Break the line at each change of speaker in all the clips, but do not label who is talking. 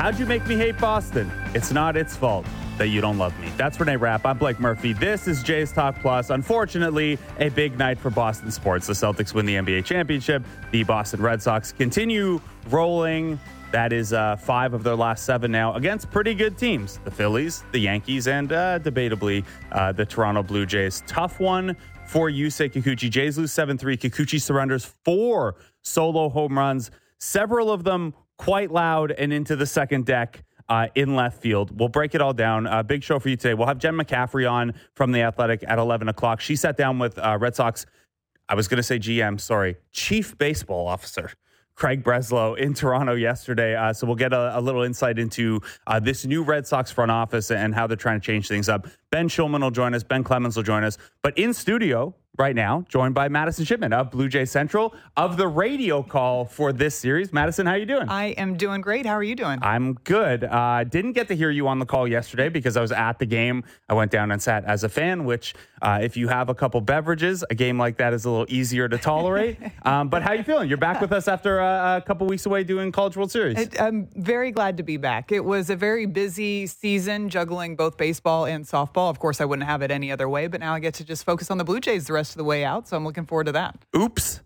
How'd you make me hate Boston? It's not its fault that you don't love me. That's Renee Rapp. I'm Blake Murphy. This is Jays Talk Plus. Unfortunately, a big night for Boston sports. The Celtics win the NBA championship. The Boston Red Sox continue rolling. That is 5 of their last 7 now against pretty good teams. The Phillies, the Yankees, and debatably the Toronto Blue Jays. Tough one for Yusei Kikuchi. Jays lose 7-3. Kikuchi surrenders 4 solo home runs, several of them quite loud and into the second deck in left field. We'll break it all down. Big show for you today. We'll have Jen McCaffrey on from The Athletic at 11 o'clock. She sat down with Red Sox, I was going to say GM, sorry, Chief Baseball Officer Craig Breslow in Toronto yesterday. So we'll get a little insight into this new Red Sox front office and how they're trying to change things up. Ben Schulman will join us. Ben Clemens will join us. But in studio right now, joined by Madison Shipman of Blue Jay Central of the radio call for this series. Madison, how you doing?
I am doing great. How are you doing?
I'm good. Didn't get to hear you on the call yesterday because I was at the game. I went down and sat as a fan, which if you have a couple beverages, a game like that is a little easier to tolerate. But how you feeling? You're back with us after a couple weeks away doing College World Series.
I'm very glad to be back. It was a very busy season juggling both baseball and softball. Of course, I wouldn't have it any other way, but now I get to just focus on the Blue Jays the rest of the way out, so I'm looking forward to that.
Oops.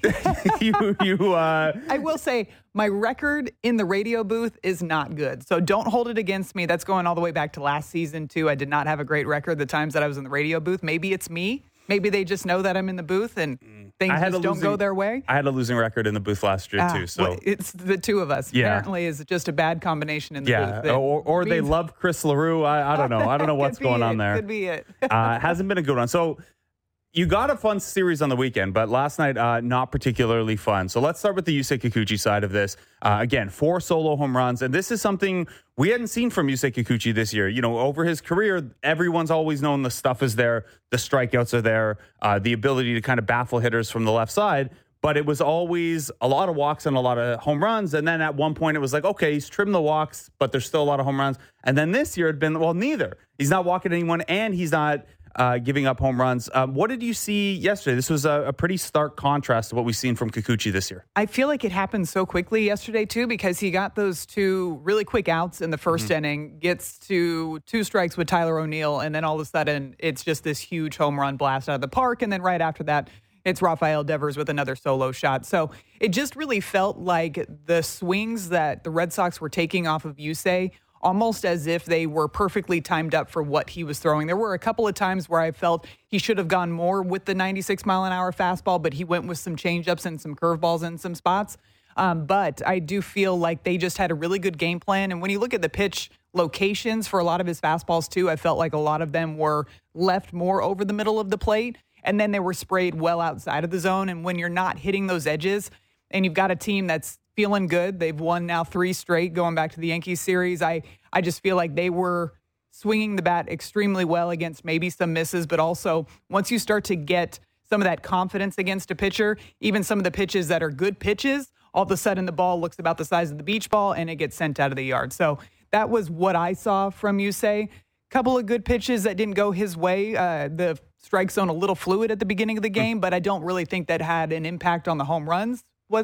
I will say my record in the radio booth is not good, so don't hold it against me. That's going all the way back to last season, too. I did not have a great record the times that I was in the radio booth. Maybe it's me. Maybe they just know that I'm in the booth and things just don't go their way.
I had a losing record in the booth last year, too. So
well, it's the two of us.
Yeah.
Apparently, it's just a bad combination in the booth.
Or they love Chris LaRue. I don't know. I don't know what's going on there.
Could be it.
Hasn't been a good one. So you got a fun series on the weekend, but last night, not particularly fun. So let's start with the Yusei Kikuchi side of this. Again, 4 solo home runs. And this is something we hadn't seen from Yusei Kikuchi this year. You know, over his career, everyone's always known the stuff is there. The strikeouts are there. The ability to kind of baffle hitters from the left side. But it was always a lot of walks and a lot of home runs. And then at one point, it was like, okay, he's trimmed the walks, but there's still a lot of home runs. And then this year, it had been, well, neither. He's not walking anyone, and he's not giving up home runs. What did you see yesterday? This was a pretty stark contrast to what we've seen from Kikuchi this year.
I feel like it happened so quickly yesterday, too, because he got those 2 really quick outs in the first inning, gets to 2 strikes with Tyler O'Neill, and then all of a sudden, it's just this huge home run blast out of the park. And then right after that, it's Rafael Devers with another solo shot. So it just really felt like the swings that the Red Sox were taking off of Yusei, almost as if they were perfectly timed up for what he was throwing. There were a couple of times where I felt he should have gone more with the 96-mile-an-hour fastball, but he went with some changeups and some curveballs in some spots. But I do feel like they just had a really good game plan. And when you look at the pitch locations for a lot of his fastballs, too, I felt like a lot of them were left more over the middle of the plate, and then they were sprayed well outside of the zone. And when you're not hitting those edges and you've got a team that's feeling good. They've won now 3 straight going back to the Yankees series. I just feel like they were swinging the bat extremely well against maybe some misses, but also once you start to get some of that confidence against a pitcher, even some of the pitches that are good pitches, all of a sudden the ball looks about the size of the beach ball and it gets sent out of the yard. So that was what I saw from Yusei. Couple of good pitches that didn't go his way. The strike zone a little fluid at the beginning of the game, but I don't really think that had an impact on the home runs,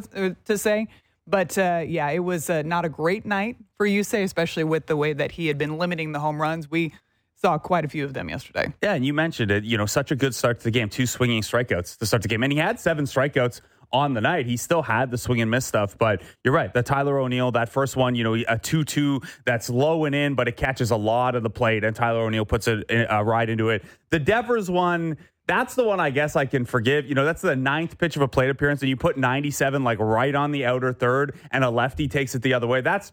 to say. But, it was not a great night for Yusei, especially with the way that he had been limiting the home runs. We saw quite a few of them yesterday.
Yeah, and you mentioned it, such a good start to the game, 2 swinging strikeouts to start the game. And he had 7 strikeouts on the night. He still had the swing and miss stuff, but you're right. The Tyler O'Neill, that first one, a 2-2 that's low and in, but it catches a lot of the plate, and Tyler O'Neill puts it right into it. The Devers one, that's the one I guess I can forgive. That's the 9th pitch of a plate appearance, and you put 97 like right on the outer third, and a lefty takes it the other way. That's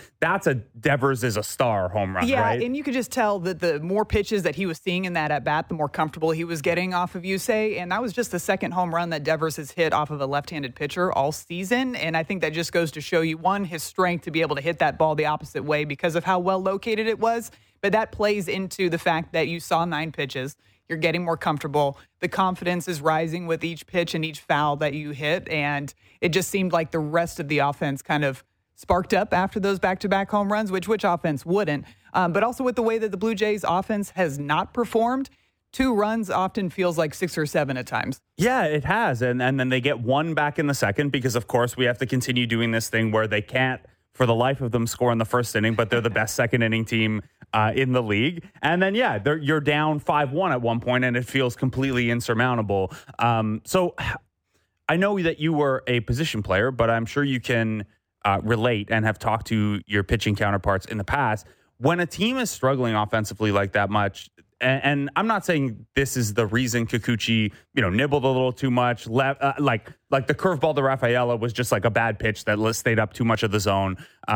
a Devers is a star home run, right?
Yeah, and you could just tell that the more pitches that he was seeing in that at-bat, the more comfortable he was getting off of Yusei, and that was just the 2nd home run that Devers has hit off of a left-handed pitcher all season, and I think that just goes to show you, one, his strength to be able to hit that ball the opposite way because of how well located it was, but that plays into the fact that you saw 9 pitches. You're getting more comfortable. The confidence is rising with each pitch and each foul that you hit. And it just seemed like the rest of the offense kind of sparked up after those back-to-back home runs, which offense wouldn't? But also with the way that the Blue Jays offense has not performed, 2 runs often feels like 6 or 7 at times.
Yeah, it has. And then they get 1 back in the second because, of course, we have to continue doing this thing where they can't for the life of them score in the first inning, but they're the best second inning team in the league. And then, you're down 5-1 at one point, and it feels completely insurmountable. So I know that you were a position player, but I'm sure you can relate and have talked to your pitching counterparts in the past. When a team is struggling offensively like that much, and I'm not saying this is the reason Kikuchi, nibbled a little too much. Like the curveball to Rafaela was just like a bad pitch that stayed up too much of the zone.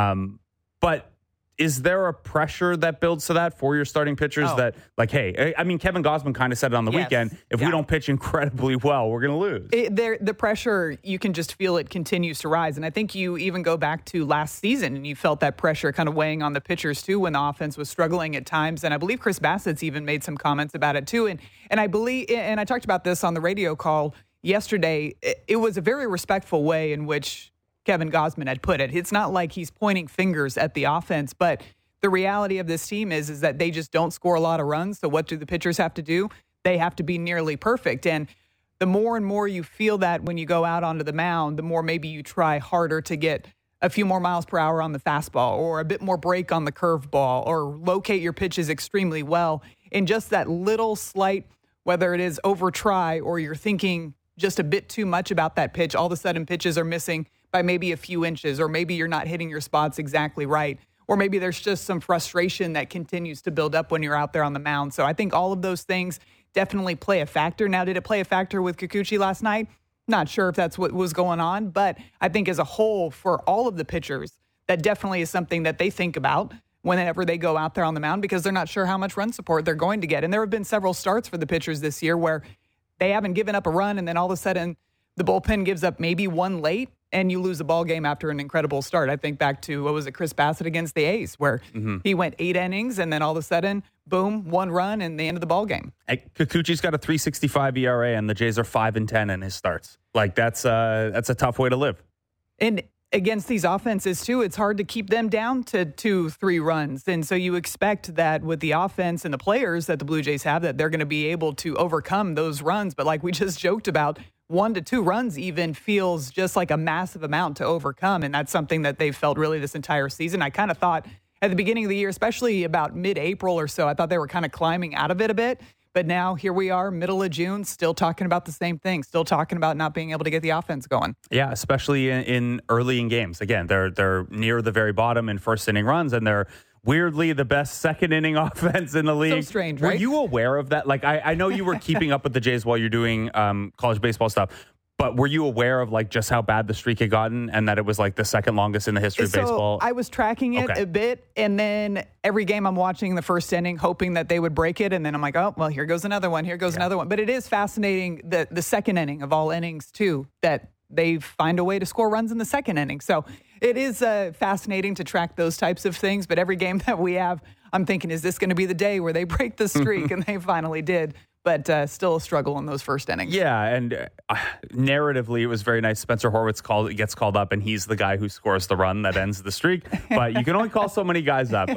But is there a pressure that builds to that for your starting pitchers that, like, hey, I mean, Kevin Gausman kind of said it on the weekend, if we don't pitch incredibly well, we're going to lose.
The pressure, you can just feel it continues to rise. And I think you even go back to last season and you felt that pressure kind of weighing on the pitchers too when the offense was struggling at times. And I believe Chris Bassett's even made some comments about it too. And I believe, and I talked about this on the radio call yesterday, it was a very respectful way in which Kevin Gausman had put it. It's not like he's pointing fingers at the offense, but the reality of this team is that they just don't score a lot of runs. So what do the pitchers have to do? They have to be nearly perfect. And the more and more you feel that when you go out onto the mound, the more maybe you try harder to get a few more miles per hour on the fastball or a bit more break on the curveball or locate your pitches extremely well. And just that little slight, whether it is over try or you're thinking just a bit too much about that pitch, all of a sudden pitches are missing by maybe a few inches, or maybe you're not hitting your spots exactly right, or maybe there's just some frustration that continues to build up when you're out there on the mound. So I think all of those things definitely play a factor. Now, did it play a factor with Kikuchi last night? Not sure if that's what was going on, but I think as a whole for all of the pitchers, that definitely is something that they think about whenever they go out there on the mound because they're not sure how much run support they're going to get. And there have been several starts for the pitchers this year where they haven't given up a run and then all of a sudden the bullpen gives up maybe one late and you lose the ball game after an incredible start. I think back to, Chris Bassett against the A's where he went 8 innings and then all of a sudden, boom, 1 run and the end of the ball game.
Kikuchi's got a 3.65 ERA and the Jays are 5-10 in his starts. Like that's a tough way to live.
And against these offenses too, it's hard to keep them down to 2-3 runs. And so you expect that with the offense and the players that the Blue Jays have, that they're going to be able to overcome those runs. But like we just joked about, 1 to 2 runs even feels just like a massive amount to overcome. And that's something that they've felt really this entire season. I kind of thought at the beginning of the year, especially about mid-April or so, I thought they were kind of climbing out of it a bit. But now here we are, middle of June, still talking about the same thing, still talking about not being able to get the offense going.
Yeah, especially in early in games. Again, they're near the very bottom in first inning runs, and they're weirdly the best second inning offense in the league.
So strange, right?
Were you aware of that? Like, I know you were keeping up with the Jays while you're doing college baseball stuff. But were you aware of like just how bad the streak had gotten and that it was like the second longest in the history of baseball?
I was tracking it a bit, and then every game I'm watching the first inning, hoping that they would break it, and then I'm like, oh, well, here goes another one, here goes another one. But it is fascinating, the second inning of all innings, too, that they find a way to score runs in the second inning. So it is fascinating to track those types of things, but every game that we have, I'm thinking, is this going to be the day where they break the streak? And they finally did. But still a struggle in those first innings. Yeah,
and narratively, it was very nice. Spencer Horwitz gets called up, and he's the guy who scores the run that ends the streak. But you can only call so many guys up.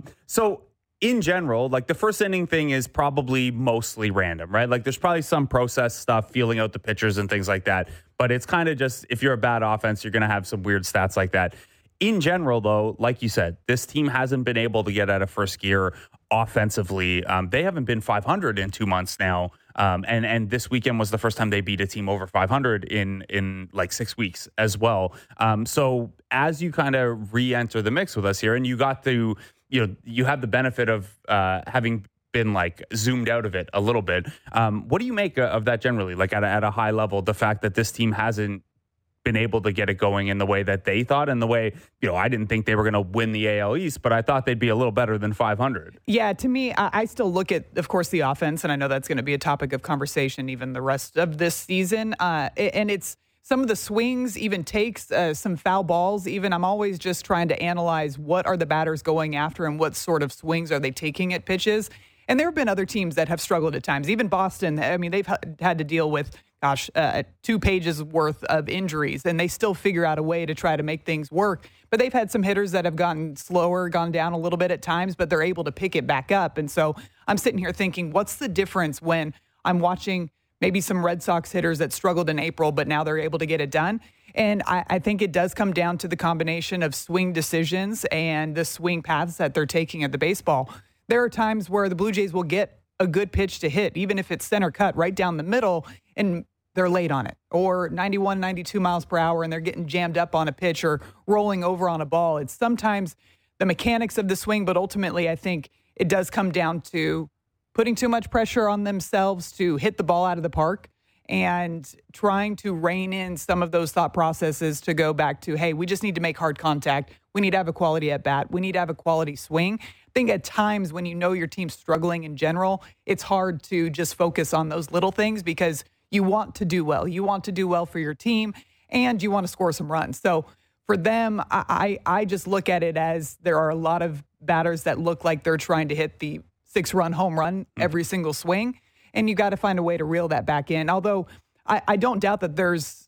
So in general, like the first inning thing is probably mostly random, right? Like there's probably some process stuff, feeling out the pitchers and things like that. But it's kind of just, if you're a bad offense, you're going to have some weird stats like that. In general, though, like you said, this team hasn't been able to get out of first gear offensively. They haven't been 500 in 2 months now. And this weekend was the first time they beat a team over 500 in like 6 weeks as well. So as you kind of re-enter the mix with us here, and you got to, you have the benefit of having been like zoomed out of it a little bit. What do you make of that generally? Like at a high level, the fact that this team hasn't been able to get it going in the way that they thought, and the way, I didn't think they were going to win the AL East, but I thought they'd be a little better than 500.
Yeah, to me, I still look at, of course, the offense, and I know that's going to be a topic of conversation even the rest of this season. And it's some of the swings, even takes, some foul balls, even I'm always just trying to analyze what are the batters going after and what sort of swings are they taking at pitches. And there have been other teams that have struggled at times. Even Boston, I mean, they've had to deal with 2 pages worth of injuries, and they still figure out a way to try to make things work. But they've had some hitters that have gotten slower, gone down a little bit at times, but they're able to pick it back up. And so I'm sitting here thinking, what's the difference when I'm watching maybe some Red Sox hitters that struggled in April, but now they're able to get it done. And I think it does come down to the combination of swing decisions and the swing paths that they're taking at the baseball. There are times where the Blue Jays will get a good pitch to hit, even if it's center cut right down the middle, and they're late on it, or 91, 92 miles per hour, and they're getting jammed up on a pitch or rolling over on a ball. It's sometimes the mechanics of the swing, but ultimately I think it does come down to putting too much pressure on themselves to hit the ball out of the park and trying to rein in some of those thought processes to go back to, hey, we just need to make hard contact. We need to have a quality at bat. We need to have a quality swing. I think at times when you know your team's struggling in general, it's hard to just focus on those little things because you want to do well. You want to do well for your team and you want to score some runs. So for them, I just look at it as there are a lot of batters that look like they're trying to hit the 6-run home run every single swing. And you got to find a way to reel that back in. Although I don't doubt that there's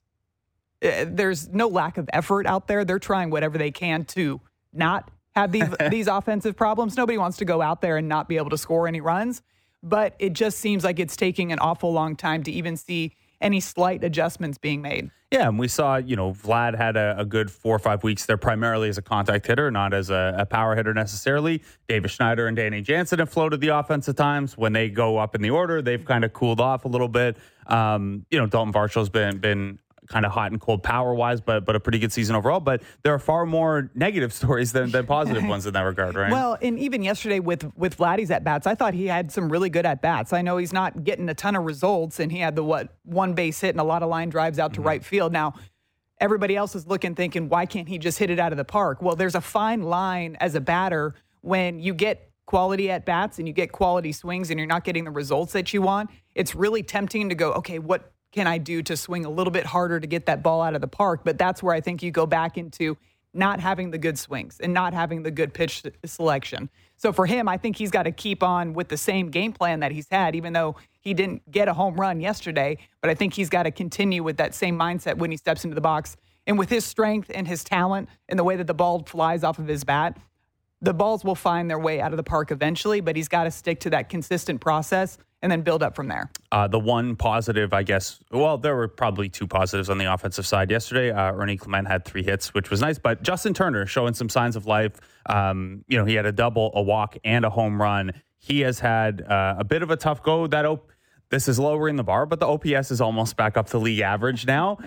no lack of effort out there. They're trying whatever they can to not have these offensive problems. Nobody wants to go out there and not be able to score any runs. But it just seems like it's taking an awful long time to even see any slight adjustments being made.
Yeah, and we saw, Vlad had a good 4 or 5 weeks there primarily as a contact hitter, not as a power hitter necessarily. Davis Schneider and Danny Jansen have floated the offense at times. When they go up in the order, they've kind of cooled off a little bit. Dalton Varshall's been kind of hot and cold power-wise, but a pretty good season overall. But there are far more negative stories than positive ones in that regard, right?
Well, and even yesterday with Vladdy's at-bats, I thought he had some really good at-bats. I know he's not getting a ton of results, and he had one base hit and a lot of line drives out to right field. Now, everybody else is thinking, why can't he just hit it out of the park? Well, there's a fine line as a batter when you get quality at-bats and you get quality swings and you're not getting the results that you want. It's really tempting to go, okay, what can I do to swing a little bit harder to get that ball out of the park? But that's where I think you go back into not having the good swings and not having the good pitch selection. So for him, I think he's got to keep on with the same game plan that he's had, even though he didn't get a home run yesterday. But I think he's got to continue with that same mindset when he steps into the box. And with his strength and his talent and the way that the ball flies off of his bat, the balls will find their way out of the park eventually, but he's got to stick to that consistent process and then build up from there.
The one positive, I guess, well, there were probably two positives on the offensive side yesterday. Ernie Clement had 3 hits, which was nice, but Justin Turner showing some signs of life. He had a double, a walk, and a home run. He has had a bit of a tough go. This is lowering the bar, but the OPS is almost back up to league average now,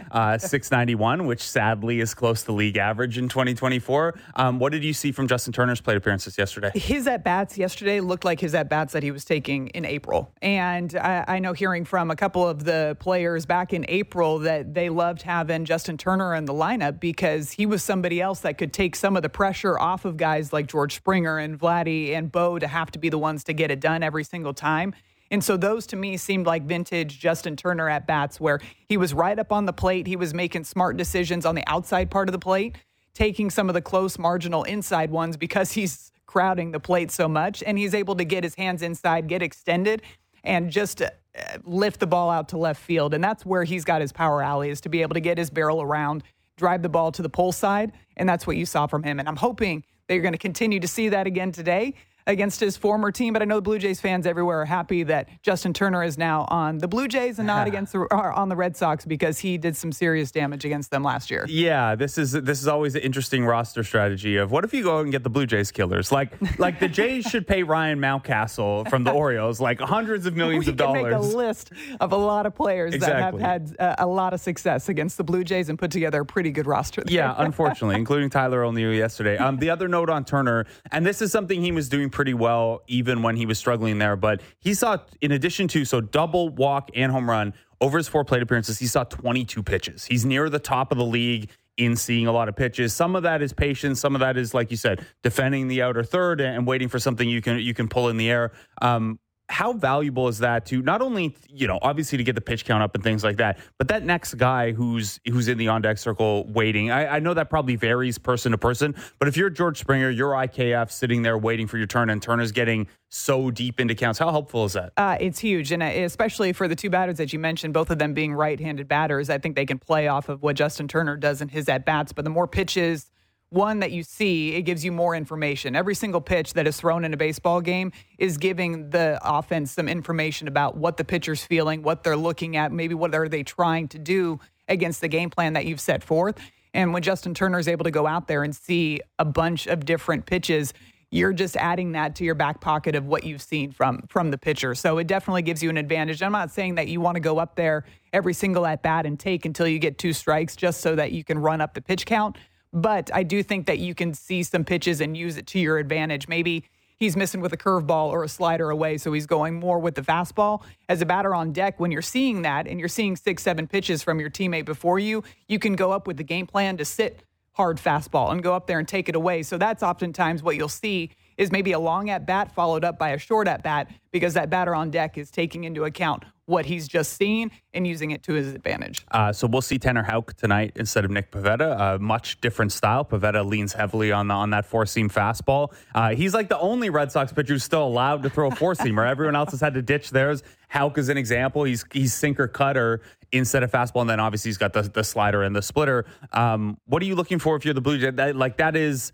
691, which sadly is close to league average in 2024. What did you see from Justin Turner's plate appearances yesterday?
His at-bats yesterday looked like his at-bats that he was taking in April. And I know hearing from a couple of the players back in April that they loved having Justin Turner in the lineup because he was somebody else that could take some of the pressure off of guys like George Springer and Vladdy and Bo to have to be the ones to get it done every single time. And so those to me seemed like vintage Justin Turner at bats where he was right up on the plate. He was making smart decisions on the outside part of the plate, taking some of the close marginal inside ones because he's crowding the plate so much. And he's able to get his hands inside, get extended, and just lift the ball out to left field. And that's where he's got his power alley, is to be able to get his barrel around, drive the ball to the pull side. And that's what you saw from him. And I'm hoping that you're going to continue to see that again today against his former team. But I know the Blue Jays fans everywhere are happy that Justin Turner is now on the Blue Jays and not on the Red Sox because he did some serious damage against them last year.
Yeah, this is always an interesting roster strategy of what if you go and get the Blue Jays killers? Like the Jays should pay Ryan Mountcastle from the Orioles like hundreds of millions of dollars.
We can make a list of a lot of players
exactly.
that have had a lot of success against the Blue Jays and put together a pretty good roster there.
Yeah, unfortunately, including Tyler O'Neill yesterday. The other note on Turner, and this is something he was doing pretty well even when he was struggling there, but he saw, in addition to double, walk, and home run, over his 4 plate appearances, he saw 22 pitches. He's near the top of the league in seeing a lot of pitches. Some of that is patience. Some of that is, like you said, defending the outer third and waiting for something you can pull in the air. How valuable is that to not only, obviously to get the pitch count up and things like that, but that next guy who's in the on-deck circle waiting? I know that probably varies person to person, but if you're George Springer, you're IKF sitting there waiting for your turn and Turner's getting so deep into counts, how helpful is that?
It's huge, and especially for the 2 batters that you mentioned, both of them being right-handed batters, I think they can play off of what Justin Turner does in his at-bats, but the more pitches one that you see, it gives you more information. Every single pitch that is thrown in a baseball game is giving the offense some information about what the pitcher's feeling, what they're looking at, maybe what are they trying to do against the game plan that you've set forth. And when Justin Turner is able to go out there and see a bunch of different pitches, you're just adding that to your back pocket of what you've seen from the pitcher. So it definitely gives you an advantage. I'm not saying that you want to go up there every single at bat and take until you get 2 strikes just so that you can run up the pitch count. But I do think that you can see some pitches and use it to your advantage. Maybe he's missing with a curveball or a slider away, so he's going more with the fastball. As a batter on deck, when you're seeing that and you're seeing 6-7 pitches from your teammate before you, you can go up with the game plan to sit hard fastball and go up there and take it away. So that's oftentimes what you'll see is maybe a long at bat followed up by a short at bat because that batter on deck is taking into account what he's just seen and using it to his advantage.
So we'll see Tanner Houck tonight instead of Nick Pivetta. A much different style. Pivetta leans heavily on that four-seam fastball. He's like the only Red Sox pitcher who's still allowed to throw a four-seamer. Everyone else has had to ditch theirs. Houck is an example. He's sinker cutter instead of fastball, and then obviously he's got the slider and the splitter. What are you looking for if you're the Blue Jays?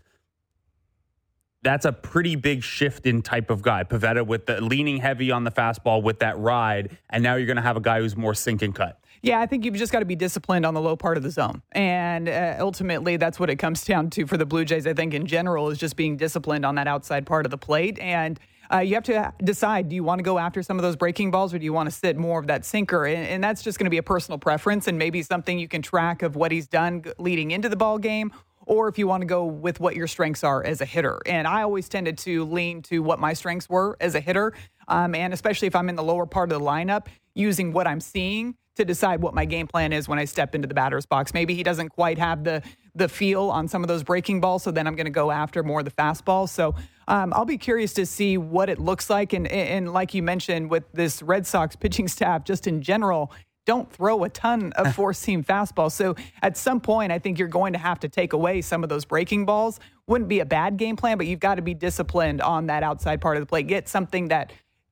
That's a pretty big shift in type of guy. Pivetta with the leaning heavy on the fastball with that ride, and now you're going to have a guy who's more sink and cut.
Yeah, I think you've just got to be disciplined on the low part of the zone. And ultimately, that's what it comes down to for the Blue Jays, I think, in general, is just being disciplined on that outside part of the plate. And you have to decide, do you want to go after some of those breaking balls or do you want to sit more of that sinker? And that's just going to be a personal preference and maybe something you can track of what he's done leading into the ball game, or if you want to go with what your strengths are as a hitter. And I always tended to lean to what my strengths were as a hitter, and especially if I'm in the lower part of the lineup, using what I'm seeing to decide what my game plan is when I step into the batter's box. Maybe he doesn't quite have the feel on some of those breaking balls, so then I'm going to go after more of the fastball. So I'll be curious to see what it looks like. And like you mentioned, with this Red Sox pitching staff, just in general, don't throw a ton of four-seam fastballs. So at some point, I think you're going to have to take away some of those breaking balls. Wouldn't be a bad game plan, but you've got to be disciplined on that outside part of the plate. Get something that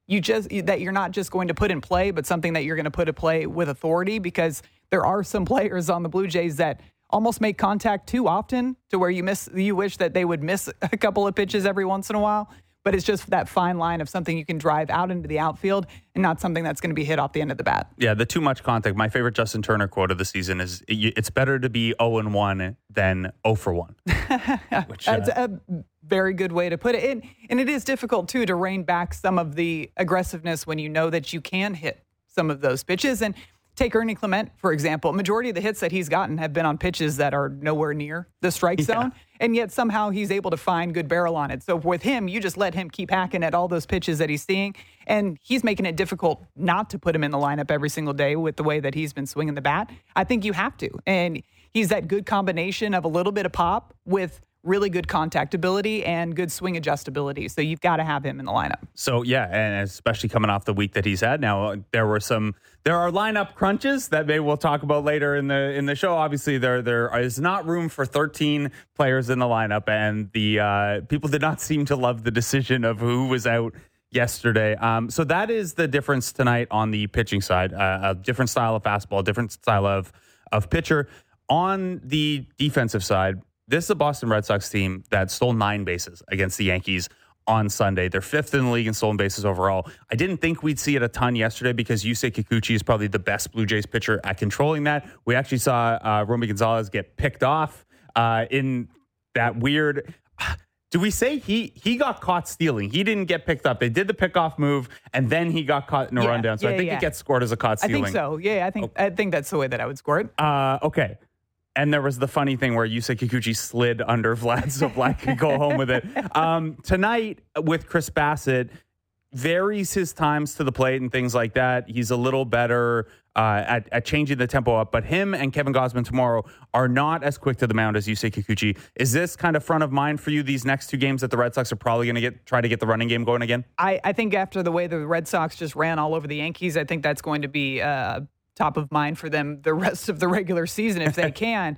you're not just going to put in play, but something that you're going to put in play with authority, because there are some players on the Blue Jays that almost make contact too often to where you wish that they would miss a couple of pitches every once in a while. But it's just that fine line of something you can drive out into the outfield and not something that's going to be hit off the end of the bat.
Yeah, the too much contact. My favorite Justin Turner quote of the season is, it's better to be 0-1 than 0-1.
That's a very good way to put it. And it is difficult, too, to rein back some of the aggressiveness when you know that you can hit some of those pitches. And take Ernie Clement, for example. Majority of the hits that he's gotten have been on pitches that are nowhere near the strike zone, and yet somehow he's able to find good barrel on it. So with him, you just let him keep hacking at all those pitches that he's seeing, and he's making it difficult not to put him in the lineup every single day with the way that he's been swinging the bat. I think you have to, and he's that good combination of a little bit of pop with really good contact ability and good swing adjustability. So you've got to have him in the lineup. So,
yeah, and especially coming off the week that he's had now, there are lineup crunches that maybe we'll talk about later in the show. Obviously, there is not room for 13 players in the lineup, and the people did not seem to love the decision of who was out yesterday. So that is the difference tonight on the pitching side. A different style of fastball, different style of pitcher. On the defensive side, this is a Boston Red Sox team that stole 9 bases against the Yankees on Sunday. They're 5th in the league in stolen bases overall. I didn't think we'd see it a ton yesterday because Yusei Kikuchi is probably the best Blue Jays pitcher at controlling that. We actually saw Romy Gonzalez get picked off in that weird... Do we say he got caught stealing? He didn't get picked up. They did the pickoff move, and then he got caught in a rundown. So I think it gets scored as a caught stealing.
I think so. Yeah, I think that's the way that I would score it.
Okay. And there was the funny thing where Yusei Kikuchi slid under Vlad so Vlad could go home with it. Tonight with Chris Bassett, varies his times to the plate and things like that. He's a little better at changing the tempo up. But him and Kevin Gausman tomorrow are not as quick to the mound as Yusei Kikuchi. Is this kind of front of mind for you, these next 2 games that the Red Sox are probably going to try to get the running game going again?
I think after the way the Red Sox just ran all over the Yankees, I think that's going to be top of mind for them the rest of the regular season if they can.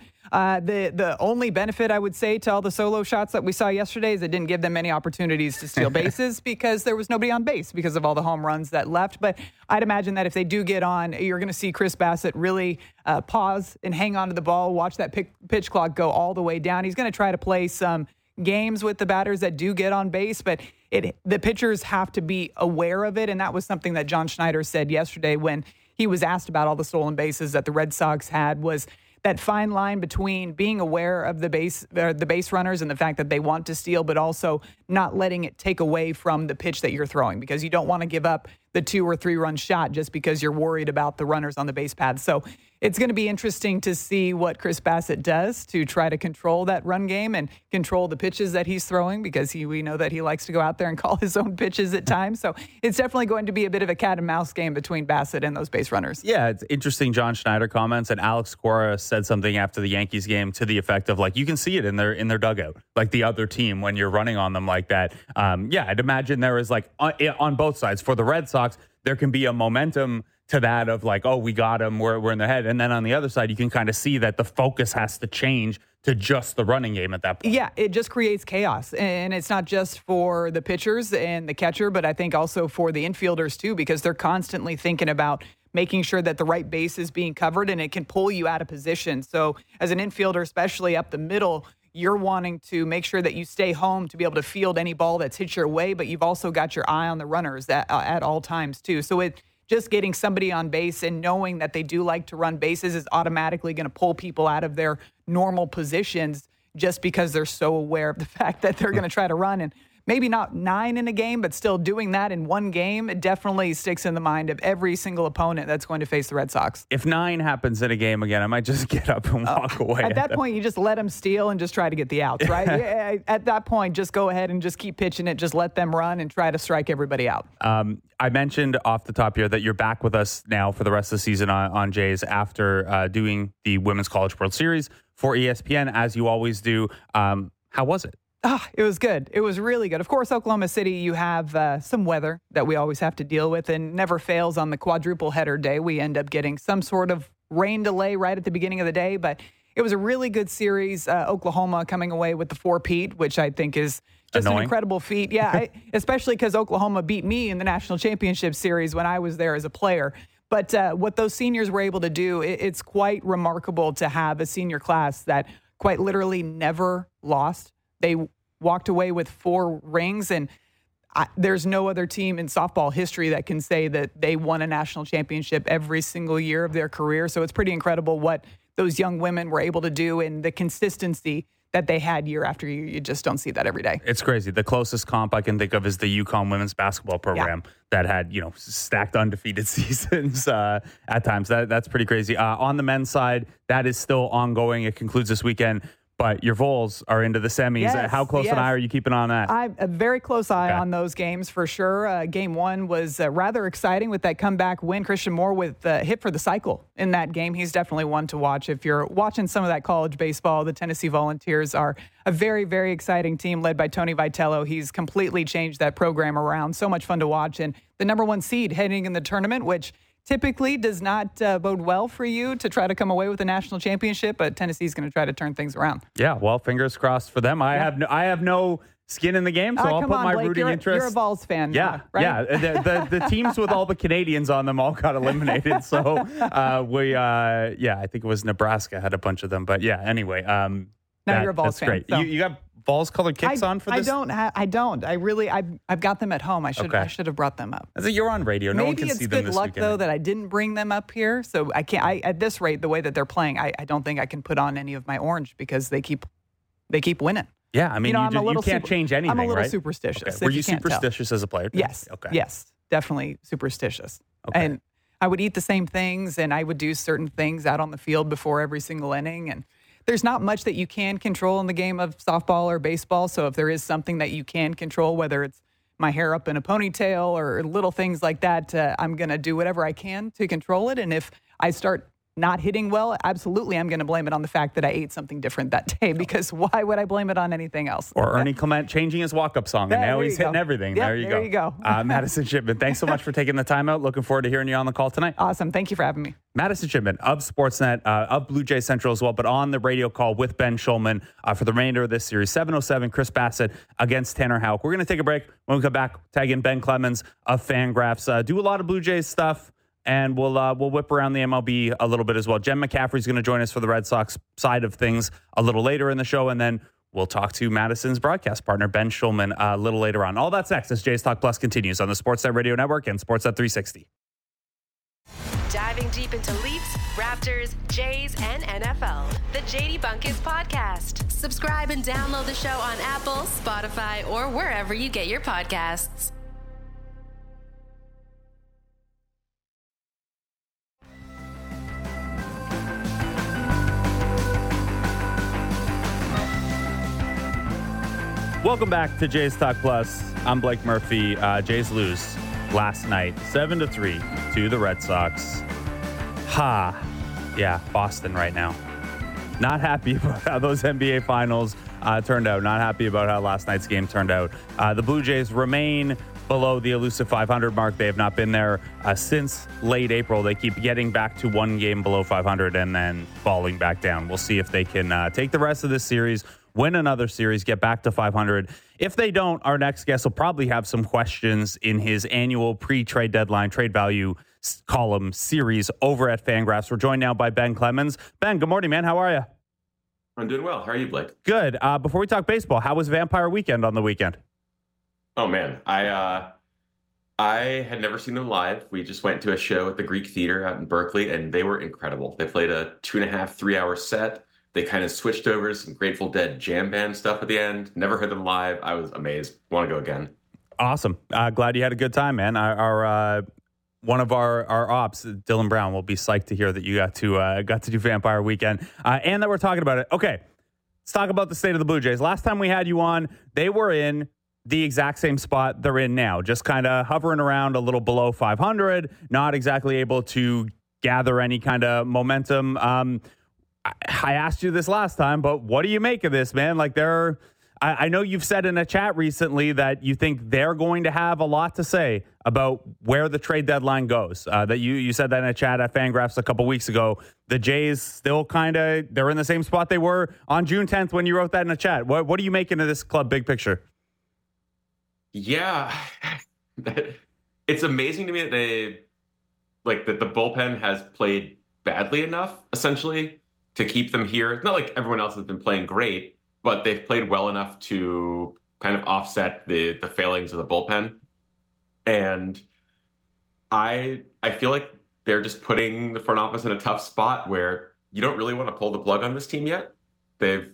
The only benefit I would say to all the solo shots that we saw yesterday is it didn't give them many opportunities to steal bases because there was nobody on base because of all the home runs that left. But I'd imagine that if they do get on, you're going to see Chris Bassitt really pause and hang on to the ball, watch that pitch clock go all the way down. He's going to try to play some games with the batters that do get on base, but the pitchers have to be aware of it. And that was something that John Schneider said yesterday when he was asked about all the stolen bases that the Red Sox had, was that fine line between being aware of the base runners and the fact that they want to steal, but also not letting it take away from the pitch that you're throwing, because you don't want to give up the 2 or 3 run shot just because you're worried about the runners on the base paths. So it's going to be interesting to see what Chris Bassitt does to try to control that run game and control the pitches that he's throwing, because we know that he likes to go out there and call his own pitches at times. So it's definitely going to be a bit of a cat and mouse game between Bassitt and those base runners.
Yeah, it's interesting John Schneider comments, and Alex Cora said something after the Yankees game to the effect of, like, you can see it in their dugout, like the other team when you're running on them like that. I'd imagine there is, like, on both sides. For the Red Sox, there can be a momentum to that of like, oh, we got him, we're in the head. And then on the other side, you can kind of see that the focus has to change to just the running game at that point.
Yeah, it just creates chaos. And it's not just for the pitchers and the catcher, but I think also for the infielders too, because they're constantly thinking about making sure that the right base is being covered, and it can pull you out of position. So as an infielder, especially up the middle, you're wanting to make sure that you stay home to be able to field any ball that's hit your way, but you've also got your eye on the runners at all times too. So just getting somebody on base and knowing that they do like to run bases is automatically going to pull people out of their normal positions just because they're so aware of the fact that they're going to try to run. And maybe not 9 in a game, but still doing that in one game, it definitely sticks in the mind of every single opponent that's going to face the Red Sox.
If 9 happens in a game again, I might just get up and walk away.
At that point, you just let them steal and just try to get the outs, right? At that point, just go ahead and just keep pitching it. Just let them run and try to strike everybody out.
I mentioned off the top here that you're back with us now for the rest of the season on Jays after doing the Women's College World Series for ESPN, as you always do. How was it?
It was good. It was really good. Of course, Oklahoma City, you have some weather that we always have to deal with, and never fails on the quadruple header day. We end up getting some sort of rain delay right at the beginning of the day, but it was a really good series. Oklahoma coming away with the 4-peat, which I think is just an incredible feat. Yeah, especially because Oklahoma beat me in the National Championship Series when I was there as a player. But what those seniors were able to do, it's quite remarkable to have a senior class that quite literally never lost. They walked away with 4 rings, and there's no other team in softball history that can say that they won a national championship every single year of their career. So it's pretty incredible what those young women were able to do, and the consistency that they had year after year. You just don't see that every day.
It's crazy. The closest comp I can think of is the UConn women's basketball program that had, stacked undefeated seasons at times. That's pretty crazy. On the men's side, that is still ongoing. It concludes this weekend. But your Vols are into the semis.
Yes,
How close an eye are you keeping on that?
I'm a very close eye on those games for sure. Game 1 was rather exciting with that comeback win. Christian Moore with hit for the cycle in that game. He's definitely one to watch. If you're watching some of that college baseball, the Tennessee Volunteers are a very, very exciting team led by Tony Vitello. He's completely changed that program around. So much fun to watch. And the number 1 seed heading in the tournament, which typically does not bode well for you to try to come away with a national championship, but Tennessee's going to try to turn things around.
Yeah, well, fingers crossed for them. I have no skin in the game, so I'll put my
Blake,
rooting interest.
You're a Vols fan.
Yeah,
right?
Yeah. The teams with all the Canadians on them all got eliminated. So I think it was Nebraska had a bunch of them. But yeah, anyway.
Now you're a Vols fan.
That's great.
So.
You got Vols colored kicks on for this?
I don't. I've got them at home. I should have brought them up.
You're on radio. No one can see them this weekend.
Maybe it's good luck, though, that I didn't bring them up here. So I can't. At this rate, the way that they're playing, I don't think I can put on any of my orange because they keep winning.
Yeah, I mean, you can't change anything,
I'm a little
right?
superstitious.
Okay. Were you superstitious as a player?
Yes.
Okay.
Yes, definitely superstitious.
Okay.
And I would eat the same things, and I would do certain things out on the field before every single inning, and there's not much that you can control in the game of softball or baseball. So if there is something that you can control, whether it's my hair up in a ponytail or little things like that, I'm going to do whatever I can to control it. And if I start not hitting well, absolutely I'm going to blame it on the fact that I ate something different that day, because why would I blame it on anything else?
Or Ernie Clement changing his walk-up song, and now he's hitting everything.
Yep,
there you go. Madison Shipman, thanks so much for taking the time out. Looking forward to hearing you on the call tonight.
Awesome. Thank you for having me.
Madison Shipman of Sportsnet, of Blue Jay Central as well, but on the radio call with Ben Schulman for the remainder of this series. 7:07, Chris Bassett against Tanner Houck. We're going to take a break. When we come back, tag in Ben Clemens of Fangraphs. Do a lot of Blue Jays stuff, and we'll whip around the MLB a little bit as well. Jen McCaffrey's going to join us for the Red Sox side of things a little later in the show, and then we'll talk to Madison's broadcast partner, Ben Schulman, a little later on. All that's next as Jays Talk Plus continues on the Sportsnet Radio Network and Sportsnet 360.
Diving deep into Leafs, Raptors, Jays, and NFL. The JD Bunkis Podcast. Subscribe and download the show on Apple, Spotify, or wherever you get your podcasts.
Welcome back to Jays Talk Plus. I'm Blake Murphy. Jays lose last night, 7-3 to the Red Sox. Yeah, Boston right now. Not happy about how those NBA Finals turned out. Not happy about how last night's game turned out. The Blue Jays remain below the elusive 500 mark. They have not been there since late April. They keep getting back to one game below 500 and then falling back down. We'll see if they can take the rest of this series, win another series, get back to 500. If they don't, our next guest will probably have some questions in his annual pre-trade deadline trade value column series over at Fangraphs. We're joined now by Ben Clemens. Ben, good morning, man. How are you?
I'm doing well. How are you, Blake?
Good. Before we talk baseball, how was Vampire Weekend on the weekend?
Oh, man. I had never seen them live. We just went to a show at the Greek Theater out in Berkeley, and they were incredible. They played a 2.5, 3 hour set. They kind of switched over to some Grateful Dead jam band stuff at the end. Never heard them live. I was amazed. Want to go again.
Awesome. Glad you had a good time, man. One of our ops, Dylan Brown, will be psyched to hear that you got to do Vampire Weekend and that we're talking about it. Okay, let's talk about the state of the Blue Jays. Last time we had you on, they were in the exact same spot they're in now, just kind of hovering around a little below 500, not exactly able to gather any kind of momentum. I asked you this last time, but what do you make of this, man? Like I know you've said in a chat recently that you think they're going to have a lot to say about where the trade deadline goes. That you said that in a chat at Fangraphs a couple weeks ago. The Jays still they're in the same spot they were on June 10th when you wrote that in a chat. What are you making of this club big picture?
Yeah, it's amazing to me that that the bullpen has played badly enough, essentially, to keep them here. It's not like everyone else has been playing great, but they've played well enough to kind of offset the failings of the bullpen. And I feel like they're just putting the front office in a tough spot where you don't really want to pull the plug on this team yet. They've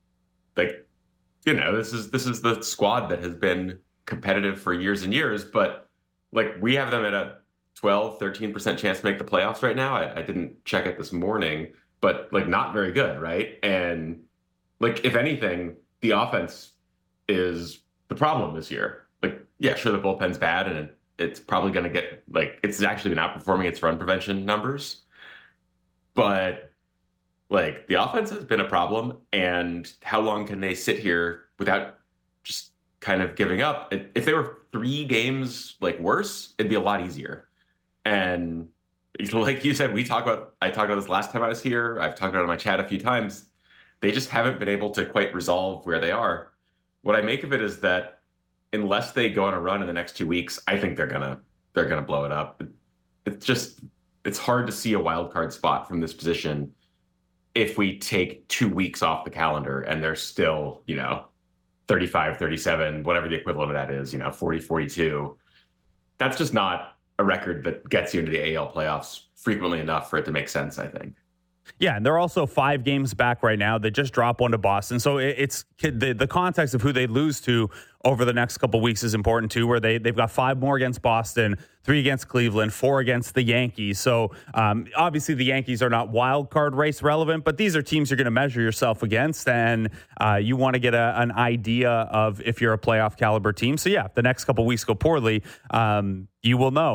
this is the squad that has been competitive for years and years, but we have them at a 12-13% chance to make the playoffs right now. I didn't check it this morning, but not very good, right? And if anything, the offense is the problem this year. Yeah, sure, the bullpen's bad, and it's probably going to get it's actually been outperforming its run prevention numbers, but the offense has been a problem. And how long can they sit here without just kind of giving up? If they were 3 games worse, it'd be a lot easier. And like you said, I talked about this last time I was here. I've talked about it in my chat a few times. They just haven't been able to quite resolve where they are. What I make of it is that unless they go on a run in the next 2 weeks, I think they're gonna blow it up. It's hard to see a wild card spot from this position if we take 2 weeks off the calendar and they're still 35, 37, whatever the equivalent of that is, 40, 42. That's just not a record that gets you into the AL playoffs frequently enough for it to make sense, I think.
Yeah, and they're also 5 games back right now. They just dropped one to Boston. So it's the context of who they lose to over the next couple weeks is important too, where they've got 5 more against Boston, 3 against Cleveland, 4 against the Yankees. So obviously the Yankees are not wild card race relevant, but these are teams you're going to measure yourself against, and you want to get an idea of if you're a playoff caliber team. So yeah, if the next couple weeks go poorly, you will know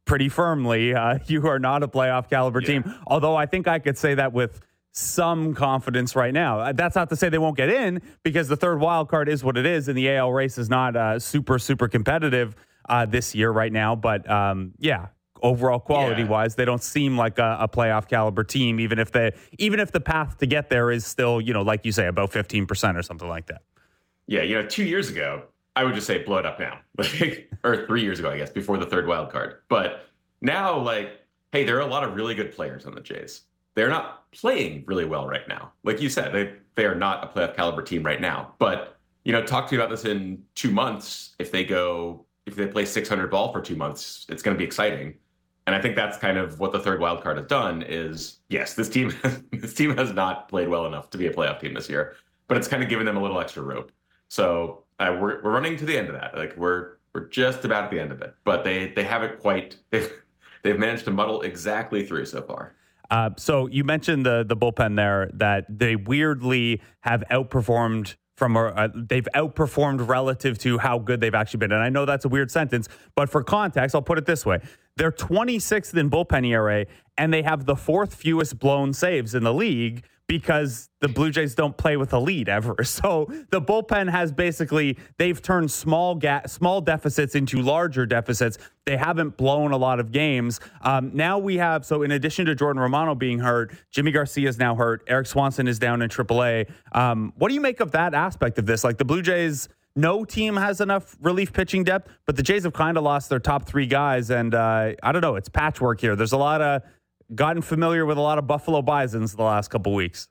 pretty firmly. You are not a playoff caliber team, although I think I could say that with some confidence right now. That's not to say they won't get in, because the third wild card is what it is, and the AL race is not super competitive this year right now. But overall quality-wise, they don't seem like a playoff caliber team, even if the path to get there is still, like you say, about 15% or something like that.
Yeah, 2 years ago, I would just say blow it up now. Or 3 years ago, I guess, before the third wild card. But now, hey, there are a lot of really good players on the Jays. They're not playing really well right now. Like you said, they are not a playoff caliber team right now. But, talk to me about this in 2 months. If they play 600 ball for 2 months, it's going to be exciting. And I think that's kind of what the third wild card has done is, yes, this team has not played well enough to be a playoff team this year, but it's kind of given them a little extra rope. So we're running to the end of that. We're just about at the end of it, but they haven't quite. They've managed to muddle exactly through so far.
So you mentioned the bullpen there, that they weirdly have outperformed they've outperformed relative to how good they've actually been. And I know that's a weird sentence, but for context, I'll put it this way. They're 26th in bullpen ERA, and they have the fourth fewest blown saves in the league, because the Blue Jays don't play with a lead ever. So the bullpen has they've turned small deficits into larger deficits. They haven't blown a lot of games. Now we have, so in addition to Jordan Romano being hurt, Jimmy Garcia is now hurt. Eric Swanson is down in AAA. What do you make of that aspect of this? Like, the Blue Jays, no team has enough relief pitching depth, but the Jays have kind of lost their top three guys. And I don't know, it's patchwork here. There's gotten familiar with a lot of Buffalo Bisons the last couple weeks.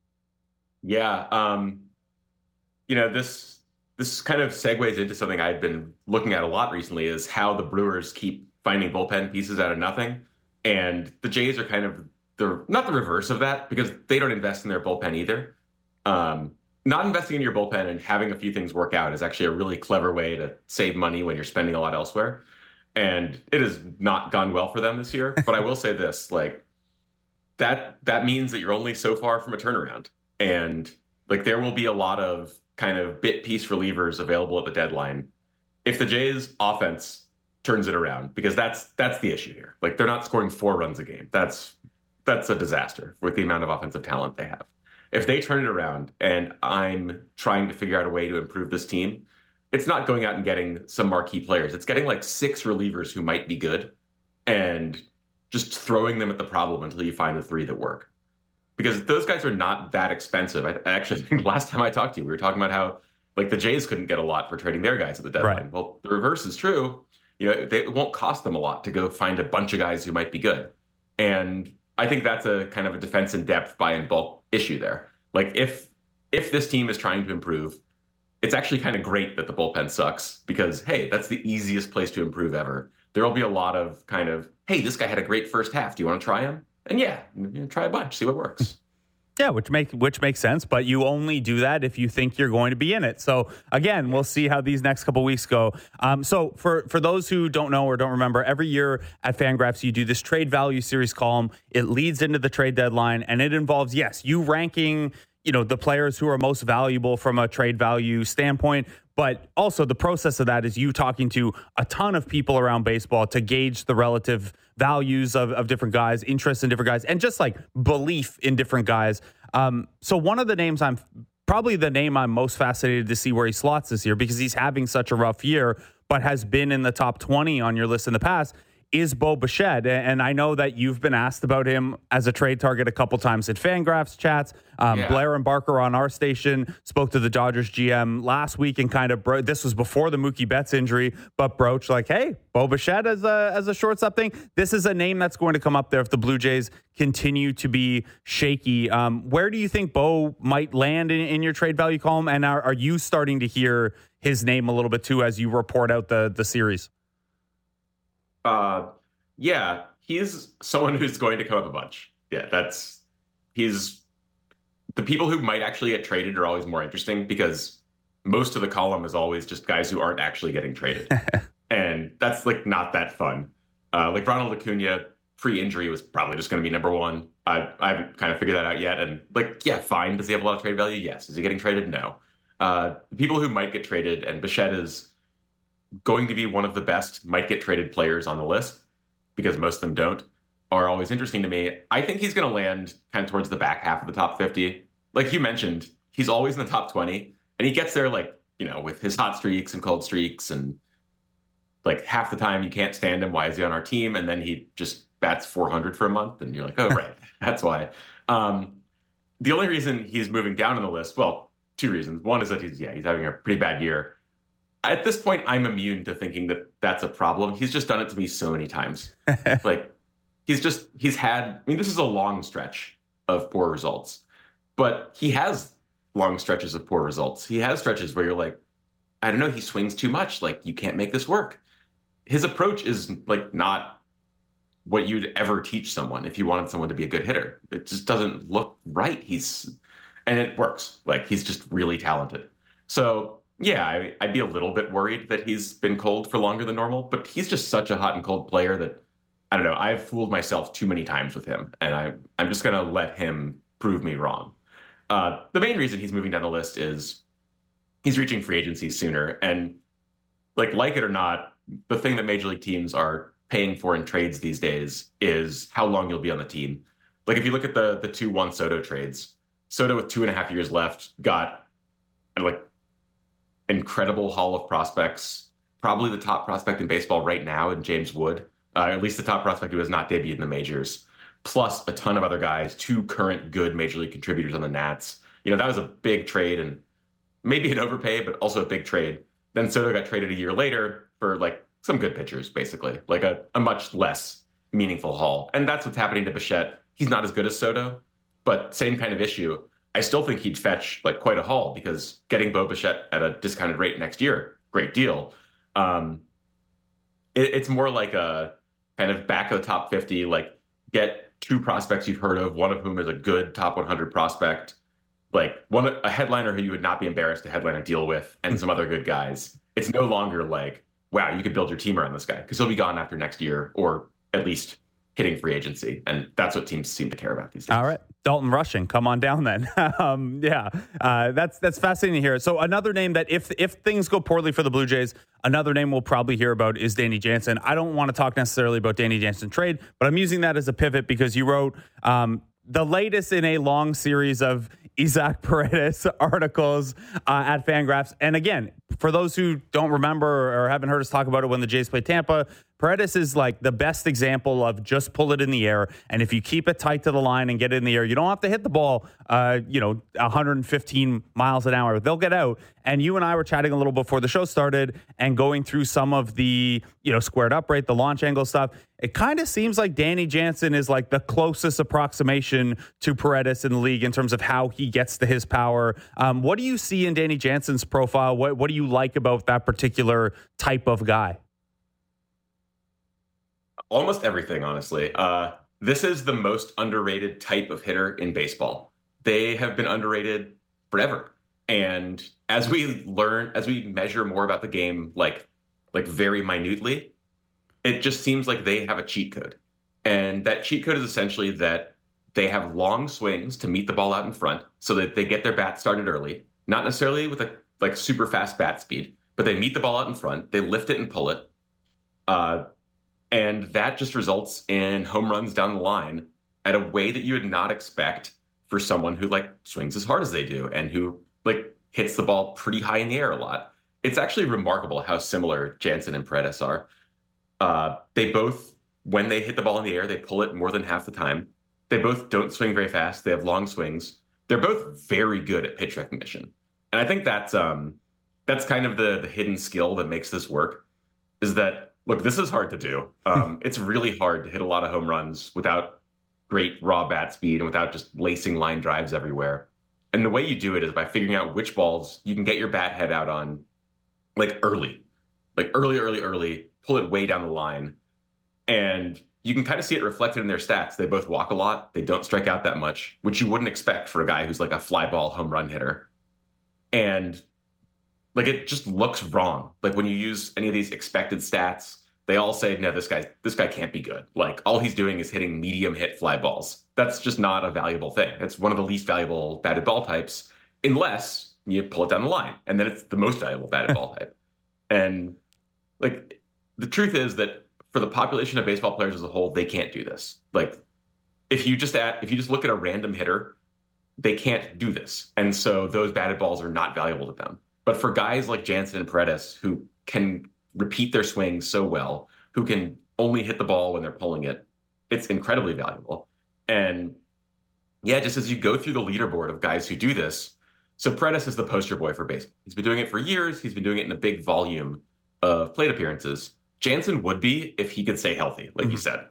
Yeah. This kind of segues into something I've been looking at a lot recently, is how the Brewers keep finding bullpen pieces out of nothing. And the Jays are not the reverse of that, because they don't invest in their bullpen either. Not investing in your bullpen and having a few things work out is actually a really clever way to save money when you're spending a lot elsewhere. And it has not gone well for them this year. But I will say this, that means that you're only so far from a turnaround. And there will be a lot of kind of bit piece relievers available at the deadline if the Jays offense turns it around, because that's the issue here. They're not scoring 4 runs a game. That's a disaster with the amount of offensive talent they have. If they turn it around, and I'm trying to figure out a way to improve this team, it's not going out and getting some marquee players. It's getting 6 relievers who might be good and just throwing them at the problem until you find the 3 that work. Because those guys are not that expensive. I actually think last time I talked to you, we were talking about how the Jays couldn't get a lot for trading their guys at the deadline. Right. Well, the reverse is true. It won't cost them a lot to go find a bunch of guys who might be good. And I think that's a kind of a defense in depth, buy in bulk issue there. If this team is trying to improve, it's actually kind of great that the bullpen sucks, because, hey, that's the easiest place to improve ever. There will be a lot of kind of, hey, this guy had a great first half. Do you want to try him? And try a bunch, see what works.
Yeah, which makes sense, but you only do that if you think you're going to be in it. So again, we'll see how these next couple weeks go. So for those who don't know or don't remember, every year at Fangraphs, you do this trade value series column. It leads into the trade deadline, and it involves, you ranking, the players who are most valuable from a trade value standpoint. But also the process of that is you talking to a ton of people around baseball to gauge the relative values of different guys, interest in different guys, and just belief in different guys. So one of the names probably the name I'm most fascinated to see where he slots this year, because he's having such a rough year, but has been in the top 20 on your list in the past, is Bo Bichette. And I know that you've been asked about him as a trade target a couple times in Fangraphs chats. Blair and Barker on our station spoke to the Dodgers GM last week and kind of this was before the Mookie Betts injury, but broached hey, Bo Bichette as a shortstop thing. This is a name that's going to come up there if the Blue Jays continue to be shaky. Where do you think Bo might land in your trade value column? And are you starting to hear his name a little bit too as you report out the series?
He's someone who's going to come up a bunch. The people who might actually get traded are always more interesting, because most of the column is always just guys who aren't actually getting traded. And that's not that fun. Ronald Acuna pre-injury was probably just going to be number one. I haven't kind of figured that out yet. And fine. Does he have a lot of trade value? Yes. Is he getting traded? No. People who might get traded, and Bichette is going to be one of the best might get traded players on the list. because most of them don't, are always interesting to me. I think he's going to land kind of towards the back half of the top 50. Like you mentioned, he's always in the top 20, and he gets there like, with his hot streaks and cold streaks, and like half the time you can't stand him. Why is he on our team? And then he just bats 400 for a month, and you're like, oh, right, that's why. The only reason he's moving down on the list, well, two reasons. One is that he's having a pretty bad year. At this point, I'm immune to thinking that that's a problem. He's just done it to me so many times. Like, he's had, this is a long stretch of poor results, but he has long stretches of poor results. He has stretches where you're like, I don't know, he swings too much. Like, you can't make this work. His approach is like not what you'd ever teach someone if you wanted someone to be a good hitter. It just doesn't look right. And it works. Like, he's just really talented. So yeah, I'd be a little bit worried that he's been cold for longer than normal, but he's just such a hot and cold player that, I don't know, I've fooled myself too many times with him, and I'm just going to let him prove me wrong. The main reason he's moving down the list is he's reaching free agency sooner. And like it or not, the thing that major league teams are paying for in trades these days is how long you'll be on the team. Like, if you look at the 2 Juan Soto trades, Soto with 2.5 years left got like incredible haul of prospects, probably the top prospect in baseball right now in James Wood, at least the top prospect who has not debuted in the majors, plus a ton of other guys, 2 current good major league contributors on the Nats. That was a big trade and maybe an overpay, but also a big trade. Then Soto got traded a year later for like some good pitchers, basically, like a much less meaningful haul. And that's what's happening to Bichette. He's not as good as Soto, but same kind of issue. I still think he'd fetch like quite a haul, because getting Bo Bichette at a discounted rate next year, great deal. It's more like a kind of back of the top 50, like get 2 prospects you've heard of, one of whom is a good top 100 prospect, like a headliner who you would not be embarrassed to headline a deal with, and some other good guys. It's no longer like, wow, you could build your team around this guy, because he'll be gone after next year, or at least hitting free agency. And that's what teams seem to care about these days.
All right. Dalton Rushing, come on down then. That's fascinating to hear. So another name that if things go poorly for the Blue Jays, another name we'll probably hear about is Danny Jansen. I don't want to talk necessarily about Danny Jansen trade, but I'm using that as a pivot because you wrote the latest in a long series of Isaac Paredes articles at Fangraphs. And again, for those who don't remember or haven't heard us talk about it when the Jays played Tampa, Paredes is like the best example of just pull it in the air. And if you keep it tight to the line and get it in the air, you don't have to hit the ball, 115 miles an hour. They'll get out. And you and I were chatting a little before the show started and going through some of the, squared up rate, the launch angle stuff. It kind of seems like Danny Jansen is like the closest approximation to Paredes in the league in terms of how he gets to his power. What do you see in Danny Jansen's profile? What do you like about that particular type of guy?
Almost everything, honestly. This is the most underrated type of hitter in baseball. They have been underrated forever. And as we measure more about the game, like very minutely, it just seems like they have a cheat code. And that cheat code is essentially that they have long swings to meet the ball out in front so that they get their bat started early, not necessarily with a super fast bat speed, but they meet the ball out in front, they lift it and pull it. And that just results in home runs down the line at a way that you would not expect for someone who swings as hard as they do and who hits the ball pretty high in the air a lot. It's actually remarkable how similar Jansen and Paredes are. They both, when they hit the ball in the air, they pull it more than half the time. They both don't swing very fast. They have long swings. They're both very good at pitch recognition. And I think that's kind of the hidden skill that makes this work, is that, look, this is hard to do. It's really hard to hit a lot of home runs without great raw bat speed and without just lacing line drives everywhere. And the way you do it is by figuring out which balls you can get your bat head out on early, early, pull it way down the line. And you can kind of see it reflected in their stats. They both walk a lot. They don't strike out that much, which you wouldn't expect for a guy who's a fly ball home run hitter. And it just looks wrong. When you use any of these expected stats, they all say, no, this guy can't be good. All he's doing is hitting medium hit fly balls. That's just not a valuable thing. It's one of the least valuable batted ball types, unless you pull it down the line. And then it's the most valuable batted ball type. And the truth is that for the population of baseball players as a whole, they can't do this. Like, if you just look at a random hitter, they can't do this. And so those batted balls are not valuable to them. But for guys like Jansen and Paredes, who can repeat their swings so well, who can only hit the ball when they're pulling it, it's incredibly valuable. And yeah, just as you go through the leaderboard of guys who do this, so Paredes is the poster boy for baseball. He's been doing it for years. He's been doing it in a big volume of plate appearances. Jansen would be if he could stay healthy, like you said.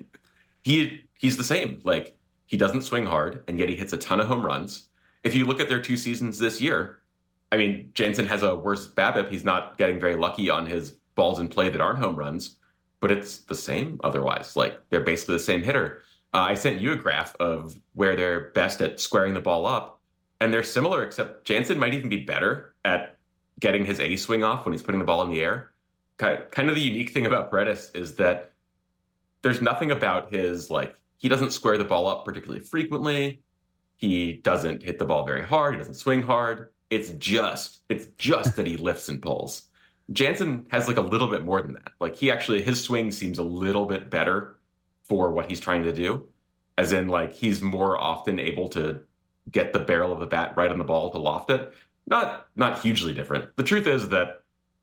He's the same. Like, he doesn't swing hard, and yet he hits a ton of home runs. If you look at their 2 seasons this year, I mean, Jansen has a worse BABIP. He's not getting very lucky on his balls in play that aren't home runs, but it's the same otherwise. Like, they're basically the same hitter. I sent you a graph of where they're best at squaring the ball up, and they're similar, except Jansen might even be better at getting his A swing off when he's putting the ball in the air. Kind of the unique thing about Paredes is that there's nothing about his, like, he doesn't square the ball up particularly frequently. He doesn't hit the ball very hard. He doesn't swing hard. It's just that he lifts and pulls. Jansen has like a little bit more than that. Like, his swing seems a little bit better for what he's trying to do, as in, like, he's more often able to get the barrel of the bat right on the ball to loft it. Not hugely different. The truth is that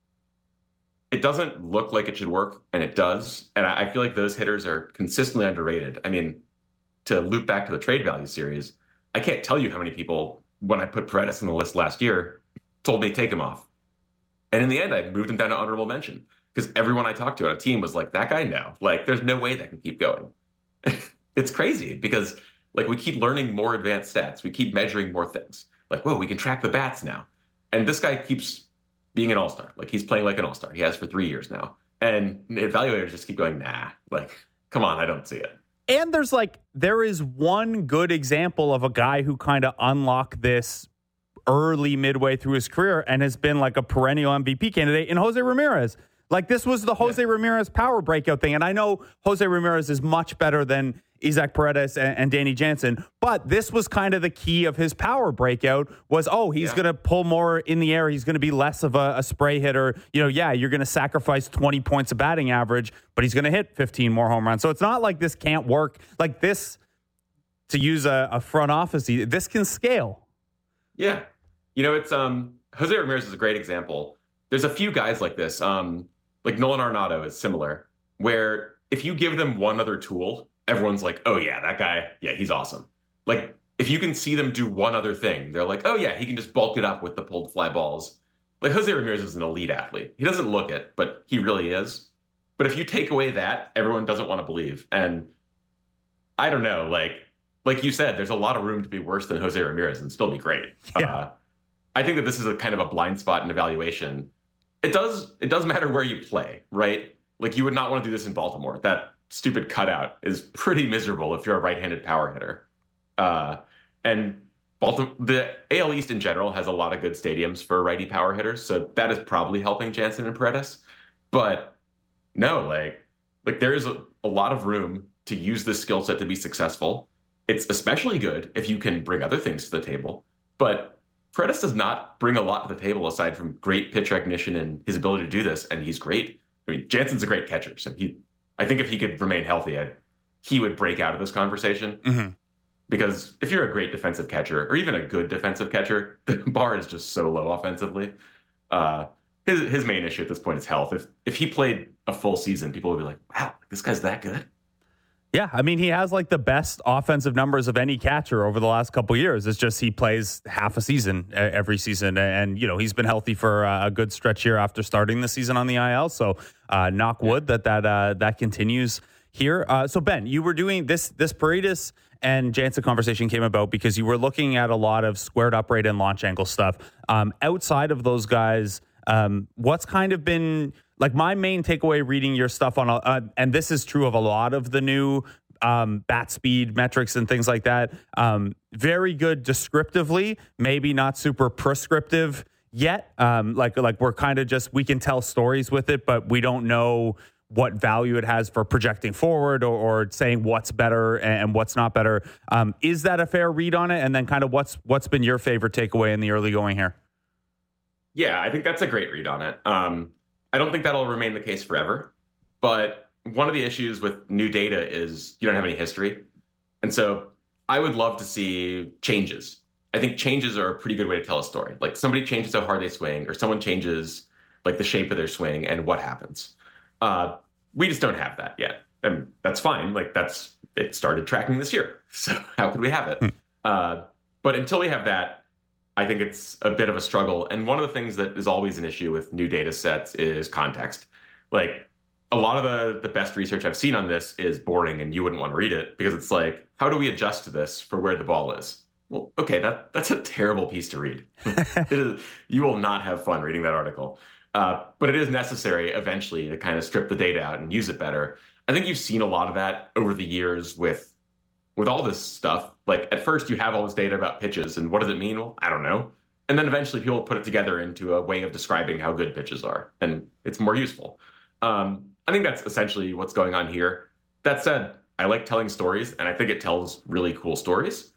it doesn't look like it should work, and it does. And I feel like those hitters are consistently underrated. I mean, to loop back to the trade value series, I can't tell you how many people, when I put Paredes on the list last year, told me take him off. And in the end, I moved him down to honorable mention, because everyone I talked to on a team was like, that guy, no. Like, there's no way that can keep going. It's crazy, because, like, we keep learning more advanced stats. We keep measuring more things. Like, whoa, we can track the bats now. And this guy keeps being an all-star. Like, he's playing like an all-star. He has for 3 years now. And evaluators just keep going, nah, like, come on, I don't see it.
And there is one good example of a guy who kind of unlocked this early, midway through his career and has been like a perennial MVP candidate in Jose Ramirez. Like, this was the Jose Ramirez power breakout thing. And I know Jose Ramirez is much better than Isaac Paredes and Danny Jansen, but this was kind of the key of his power breakout was, he's going to pull more in the air. He's going to be less of a spray hitter. You're going to sacrifice 20 points of batting average, but he's going to hit 15 more home runs. So it's not like this can't work. Like, this, to use a front office, this can scale.
Yeah. It's Jose Ramirez is a great example. There's a few guys like this. Like Nolan Arenado is similar, where if you give them one other tool, everyone's like, oh yeah, that guy, yeah, he's awesome. Like, if you can see them do one other thing, they're like, oh yeah, he can just bulk it up with the pulled fly balls. Like, Jose Ramirez is an elite athlete. He doesn't look it, but he really is. But if you take away that, everyone doesn't want to believe. And I don't know, like you said, there's a lot of room to be worse than Jose Ramirez and still be great. Yeah. I think that this is a kind of a blind spot in evaluation. It does matter where you play, right? Like, you would not want to do this in Baltimore. That stupid cutout is pretty miserable if you're a right-handed power hitter. And Baltimore, the AL East in general has a lot of good stadiums for righty power hitters, so that is probably helping Jansen and Paredes. But no, like there is a lot of room to use this skill set to be successful. It's especially good if you can bring other things to the table. But Paredes does not bring a lot to the table aside from great pitch recognition and his ability to do this, and he's great. I mean, Jansen's a great catcher, so I think if he could remain healthy, he would break out of this conversation. Mm-hmm. Because if you're a great defensive catcher, or even a good defensive catcher, the bar is just so low offensively. His main issue at this point is health. If he played a full season, people would be like, wow, this guy's that good?
Yeah, I mean, he has like the best offensive numbers of any catcher over the last couple of years. It's just he plays half a season every season. And, he's been healthy for a good stretch here after starting the season on the IL. So knock wood that continues here. So, Ben, you were doing this Paredes and Jansen conversation came about because you were looking at a lot of squared upright and launch angle stuff. Outside of those guys, what's kind of been like my main takeaway reading your stuff on, and this is true of a lot of the new bat speed metrics and things like that. Very good descriptively, maybe not super prescriptive yet. Like we're kind of just, we can tell stories with it, but we don't know what value it has for projecting forward or saying what's better and what's not better. Is that a fair read on it? And then kind of what's been your favorite takeaway in the early going here?
Yeah, I think that's a great read on it. I don't think that'll remain the case forever, but one of the issues with new data is you don't have any history. And so I would love to see changes. I think changes are a pretty good way to tell a story. Like somebody changes how hard they swing, or someone changes like the shape of their swing and what happens. We just don't have that yet. And that's fine. Like it started tracking this year. So how could we have it? But until we have that, I think it's a bit of a struggle. And one of the things that is always an issue with new data sets is context. Like a lot of the best research I've seen on this is boring and you wouldn't want to read it because it's like, how do we adjust to this for where the ball is? Well, okay, that's a terrible piece to read. You will not have fun reading that article. But it is necessary eventually to kind of strip the data out and use it better. I think you've seen a lot of that over the years with all this stuff. Like at first you have all this data about pitches and what does it mean? Well, I don't know. And then eventually people put it together into a way of describing how good pitches are, and it's more useful. I think that's essentially what's going on here. That said, I like telling stories, and I think it tells really cool stories.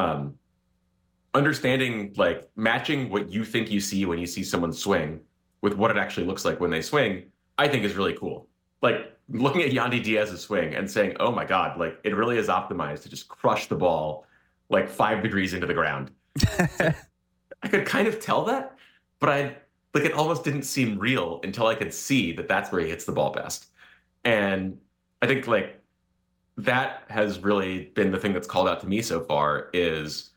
Understanding, like matching what you think you see when you see someone swing with what it actually looks like when they swing, I think is really cool. Like looking at Yandy Diaz's swing and saying, oh my God, like it really is optimized to just crush the ball like 5 degrees into the ground. I could kind of tell that, but it almost didn't seem real until I could see that that's where he hits the ball best. And I think like that has really been the thing that's called out to me so far is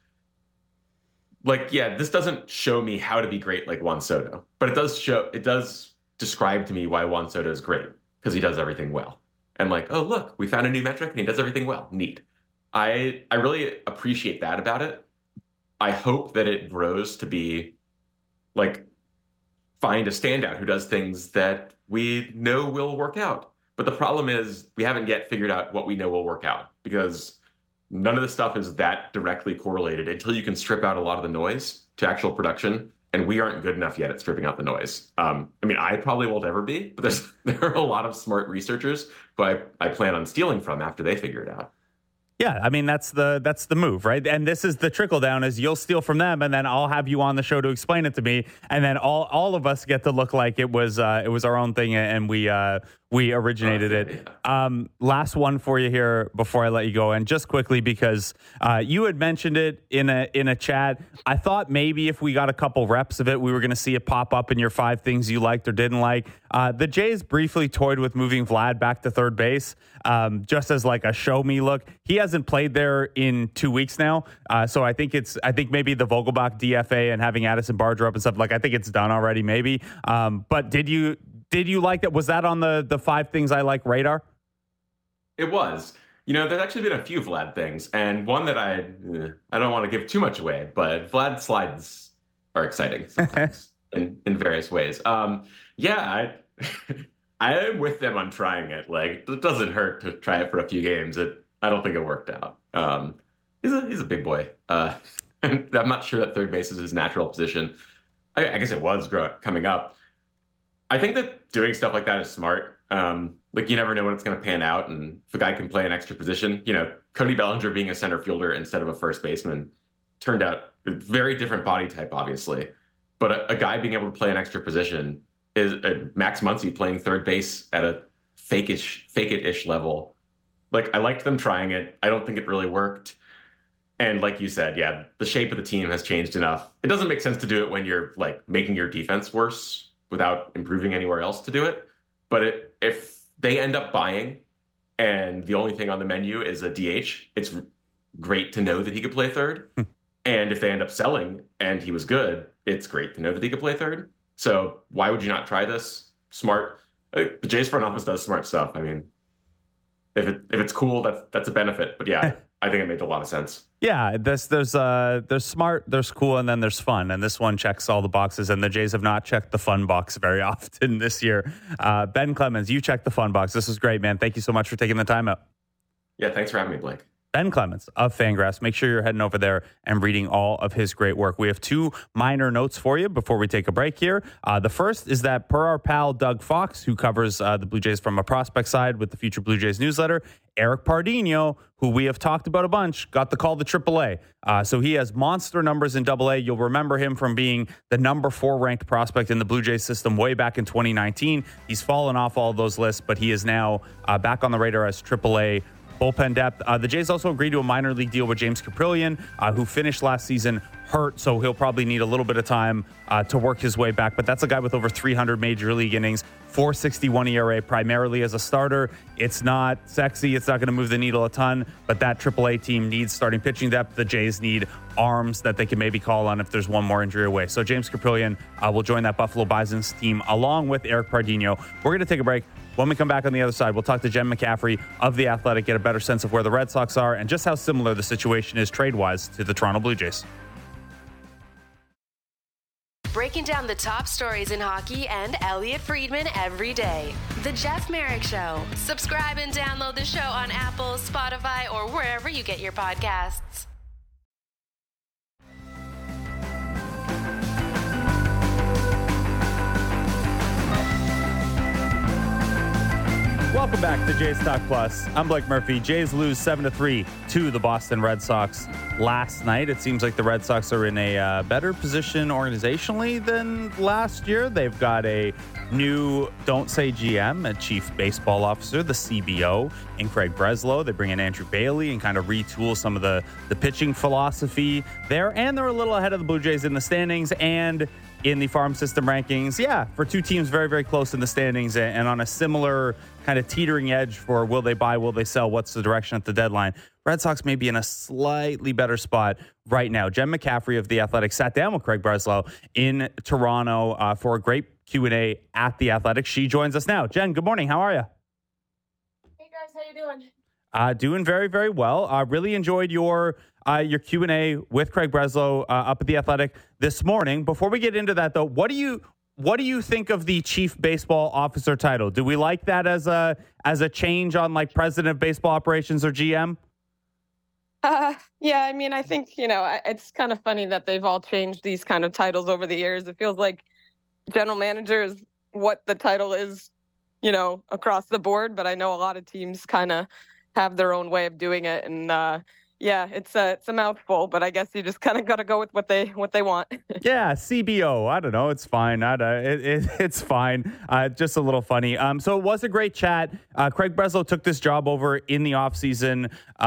like, yeah, this doesn't show me how to be great like Juan Soto, but it does describe to me why Juan Soto is great because he does everything well. And like, oh, look, we found a new metric and he does everything well. Neat. I really appreciate that about it. I hope that it grows to be like, find a standout who does things that we know will work out. But the problem is we haven't yet figured out what we know will work out because none of the stuff is that directly correlated until you can strip out a lot of the noise to actual production. And we aren't good enough yet at stripping out the noise. I mean, I probably won't ever be, but there are a lot of smart researchers who I plan on stealing from after they figure it out.
Yeah, I mean, that's the move, right? And this is the trickle down is you'll steal from them and then I'll have you on the show to explain it to me. And then all of us get to look like it was our own thing and we originated it. Last one for you here before I let you go. And just quickly, because you had mentioned it in a chat, I thought maybe if we got a couple reps of it, we were going to see it pop up in your 5 things you liked or didn't like. The Jays briefly toyed with moving Vlad back to third base, just as like a show me look. He hasn't played there in 2 weeks now. So I think maybe the Vogelbach DFA and having Addison Barger up and stuff, like I think it's done already maybe. But did you like that? Was that on the 5 things I like radar?
It was. You know, there's actually been a few Vlad things, and one that I don't want to give too much away, but Vlad slides are exciting sometimes in various ways. Yeah, I am with them on trying it. Like, it doesn't hurt to try it for a few games. I don't think it worked out. He's a big boy. I'm not sure that third base is his natural position. I guess it was coming up. I think that doing stuff like that is smart. Like you never know when it's going to pan out, and if a guy can play an extra position, you know, Cody Bellinger being a center fielder instead of a first baseman turned out a very different body type, obviously. But a guy being able to play an extra position is Max Muncy playing third base at a fake it-ish level. Like I liked them trying it. I don't think it really worked. And like you said, yeah, the shape of the team has changed enough. It doesn't make sense to do it when you're like making your defense worse without improving anywhere else to do it. But if they end up buying and the only thing on the menu is a DH, it's great to know that he could play third. And if they end up selling and he was good, it's great to know that he could play third. So why would you not try this? Smart. The Jays front office does smart stuff. I mean, if it's cool, that's a benefit. But yeah, I think it made a lot of sense.
Yeah, there's smart, there's cool, and then there's fun. And this one checks all the boxes, and the Jays have not checked the fun box very often this year. Ben Clemens, you checked the fun box. This was great, man. Thank you so much for taking the time out.
Yeah, thanks for having me, Blake.
Ben Clemens of Fangraphs. Make sure you're heading over there and reading all of his great work. We have two minor notes for you before we take a break here. The first is that per our pal Doug Fox, who covers the Blue Jays from a prospect side with the Future Blue Jays newsletter, Eric Pardinho, who we have talked about a bunch, got the call to AAA. So he has monster numbers in AA. You'll remember him from being the number 4 ranked prospect in the Blue Jays system way back in 2019. He's fallen off all of those lists, but he is now back on the radar as AAA bullpen depth. The Jays also agreed to a minor league deal with James Caprillion, who finished last season hurt, so he'll probably need a little bit of time to work his way back. But that's a guy with over 300 major league innings, 4.61 ERA, primarily as a starter. It's not sexy. It's not going to move the needle a ton, but that AAA team needs starting pitching depth. The Jays need arms that they can maybe call on if there's one more injury away. So James Caprillion will join that Buffalo Bisons team along with Eric Pardinho. We're going to take a break. When we come back on the other side, we'll talk to Jen McCaffrey of The Athletic, get a better sense of where the Red Sox are and just how similar the situation is trade-wise to the Toronto Blue Jays.
Breaking down the top stories in hockey and Elliot Friedman every day. The Jeff Merrick Show. Subscribe and download the show on Apple, Spotify, or wherever you get your podcasts.
Welcome back to Jays Talk Plus. I'm Blake Murphy. Jays lose 7-3 to the Boston Red Sox last night. It seems like the Red Sox are in a better position organizationally than last year. They've got a new, don't say GM, a chief baseball officer, the CBO, in Craig Breslow. They bring in Andrew Bailey and kind of retool some of the pitching philosophy there. And they're a little ahead of the Blue Jays in the standings and in the farm system rankings. Yeah, for two teams very, very close in the standings and on a similar kind of teetering edge for will they buy, will they sell, what's the direction at the deadline. Red Sox may be in a slightly better spot right now. Jen McCaffrey of The Athletic sat down with Craig Breslow in Toronto for a great Q&A at The Athletic. She joins us now. Jen, good morning. How are you?
Hey, guys. How you doing?
Doing very, very well. Really enjoyed your Q&A with Craig Breslow up at The Athletic this morning. Before we get into that, though, what do you think of the chief baseball officer title? Do we like that as a change on like president of baseball operations or GM?
Yeah, I mean, I think, it's kind of funny that they've all changed these kind of titles over the years. It feels like general manager is what the title is, across the board. But I know a lot of teams kind of have their own way of doing it. And yeah, it's a mouthful, but I guess you just kind of got to go with what they want.
Yeah, CBO. I don't know. It's fine. It's fine. Just a little funny. So it was a great chat. Craig Breslow took this job over in the offseason.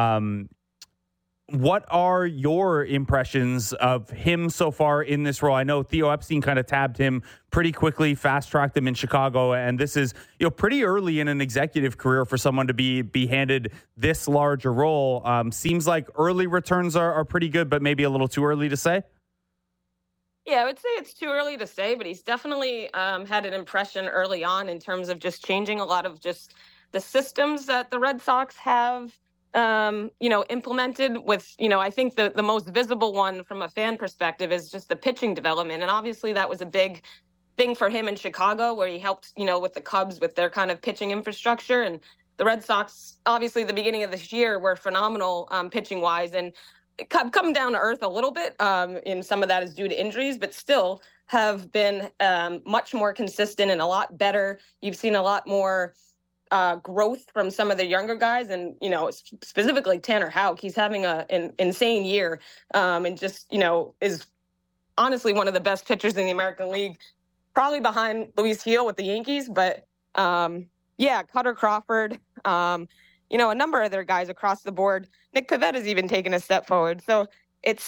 What are your impressions of him so far in this role? I know Theo Epstein kind of tabbed him pretty quickly, fast-tracked him in Chicago, and this is pretty early in an executive career for someone to be handed this large a role. Seems like early returns are pretty good, but maybe a little too early to say?
Yeah, I would say it's too early to say, but he's definitely had an impression early on in terms of just changing a lot of just the systems that the Red Sox have implemented with, I think the most visible one from a fan perspective is just the pitching development. And obviously that was a big thing for him in Chicago, where he helped, with the Cubs with their kind of pitching infrastructure. And the Red Sox, obviously the beginning of this year, were phenomenal pitching wise and come down to earth a little bit. And some of that is due to injuries, but still have been much more consistent and a lot better. You've seen a lot more growth from some of the younger guys, and specifically Tanner Houck. He's having an insane year, and just is honestly one of the best pitchers in the American League, probably behind Luis Gil with the Yankees. But Cutter Crawford, a number of their guys across the board. Nick Pivetta has even taken a step forward. So that's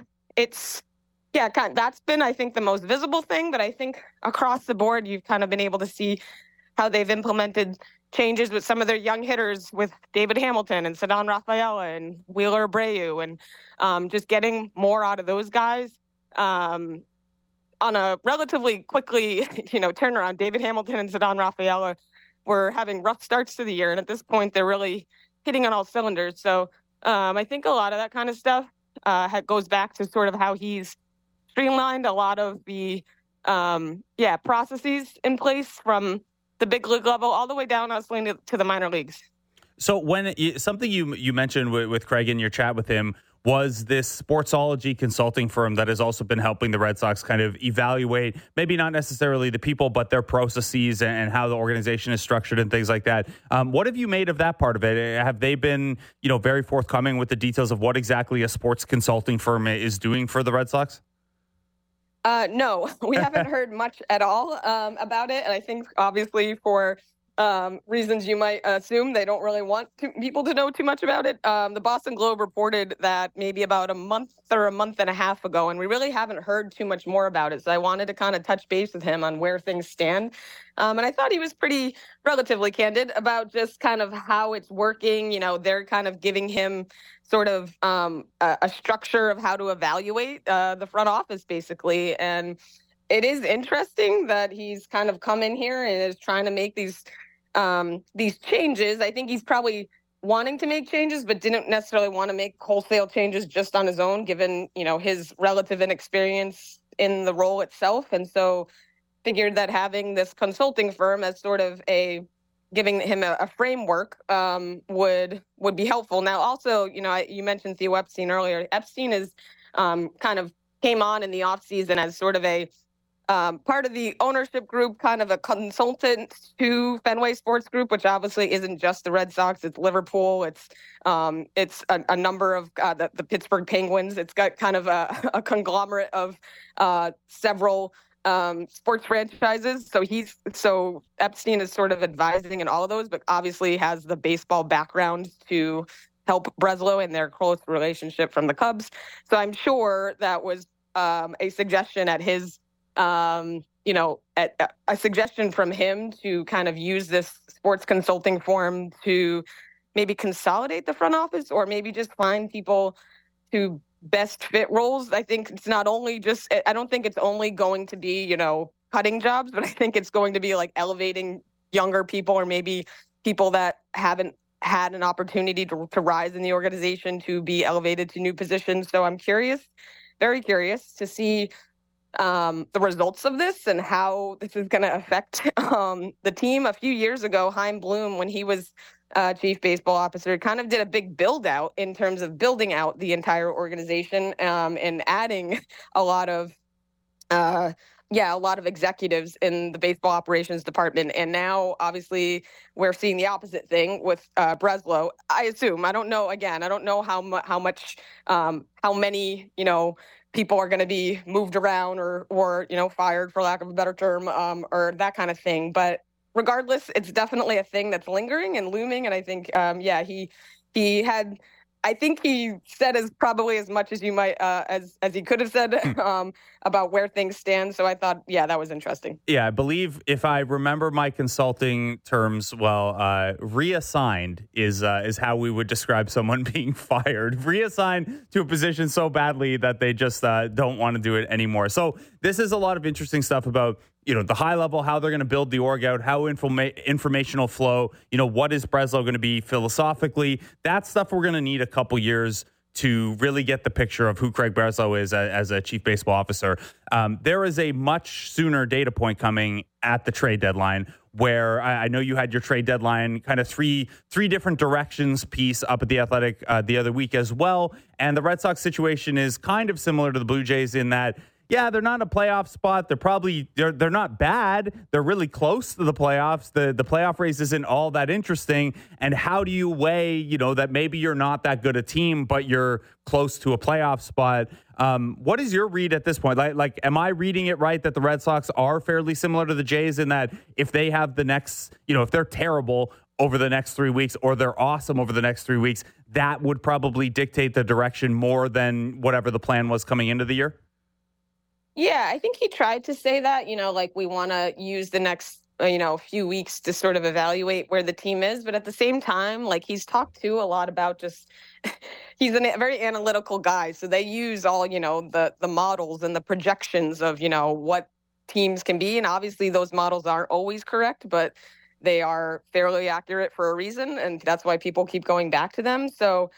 been, I think, the most visible thing. But I think across the board, you've kind of been able to see how they've implemented changes with some of their young hitters, with David Hamilton and Ceddanne Rafaela and Wheeler Abreu, and just getting more out of those guys on a relatively quickly, turnaround. David Hamilton and Ceddanne Rafaela were having rough starts to the year, and at this point, they're really hitting on all cylinders. So I think a lot of that kind of stuff goes back to sort of how he's streamlined a lot of the processes in place from the big league level all the way down, honestly, to the minor leagues.
So something you mentioned with Craig in your chat with him was this sportsology consulting firm that has also been helping the Red Sox kind of evaluate, maybe not necessarily the people, but their processes and how the organization is structured and things like that. What have you made of that part of it? Have they been, very forthcoming with the details of what exactly a sports consulting firm is doing for the Red Sox?
No, we haven't heard much at all about it. And I think obviously for reasons you might assume, they don't really want people to know too much about it. The Boston Globe reported that maybe about a month or a month and a half ago, and we really haven't heard too much more about it. So I wanted to kind of touch base with him on where things stand. And I thought he was relatively candid about just kind of how it's working. They're kind of giving him sort of a structure of how to evaluate the front office, basically. And it is interesting that he's kind of come in here and is trying to make these changes. I think he's probably wanting to make changes, but didn't necessarily want to make wholesale changes just on his own, given, his relative inexperience in the role itself. And so figured that having this consulting firm as sort of giving him a framework would be helpful. Now, also, you mentioned Theo Epstein earlier. Epstein is kind of came on in the offseason as sort of a part of the ownership group, kind of a consultant to Fenway Sports Group, which obviously isn't just the Red Sox. It's Liverpool. It's a number of the Pittsburgh Penguins. It's got kind of a conglomerate of several sports franchises. So Epstein is sort of advising in all of those, but obviously has the baseball background to help Breslow in their close relationship from the Cubs. So I'm sure that was a suggestion at his a suggestion from him to kind of use this sports consulting firm to maybe consolidate the front office, or maybe just find people to best fit roles. I think it's not only I don't think it's only going to be, cutting jobs, but I think it's going to be like elevating younger people, or maybe people that haven't had an opportunity to rise in the organization to be elevated to new positions. So I'm very curious to see the results of this and how this is going to affect the team. A few years ago, Chaim Bloom, when he was chief baseball officer, kind of did a big build out in terms of building out the entire organization and adding a lot of executives in the baseball operations department. And now, obviously, we're seeing the opposite thing with Breslow. I assume. I don't know. Again, I don't know how many, people are going to be moved around or fired, for lack of a better term, or that kind of thing. But regardless, it's definitely a thing that's lingering and looming. And I think, he had. I think he said probably as much as you might as he could have said about where things stand. So I thought, that was interesting.
Yeah, I believe if I remember my consulting terms well, reassigned is how we would describe someone being fired. Reassigned to a position so badly that they just don't want to do it anymore. So this is a lot of interesting stuff about the high level, how they're going to build the org out, how informational flow, what is Breslow going to be philosophically. That stuff we're going to need a couple years to really get the picture of who Craig Breslow is as a chief baseball officer. There is a much sooner data point coming at the trade deadline, where I know you had your trade deadline kind of three different directions piece up at The Athletic the other week as well. And the Red Sox situation is kind of similar to the Blue Jays in that, they're not in a playoff spot. They're not bad. They're really close to the playoffs. The playoff race isn't all that interesting. And how do you weigh, that maybe you're not that good a team, but you're close to a playoff spot? What is your read at this point? Like, am I reading it right that the Red Sox are fairly similar to the Jays in that if they have the next, if they're terrible over the next 3 weeks or they're awesome over the next 3 weeks, that would probably dictate the direction more than whatever the plan was coming into the year?
Yeah, I think he tried to say that, we want to use the next, few weeks to sort of evaluate where the team is. But at the same time, he's talked to a lot about he's a very analytical guy. So they use all, the models and the projections of, what teams can be. And obviously those models aren't always correct, but they are fairly accurate for a reason. And that's why people keep going back to them. So,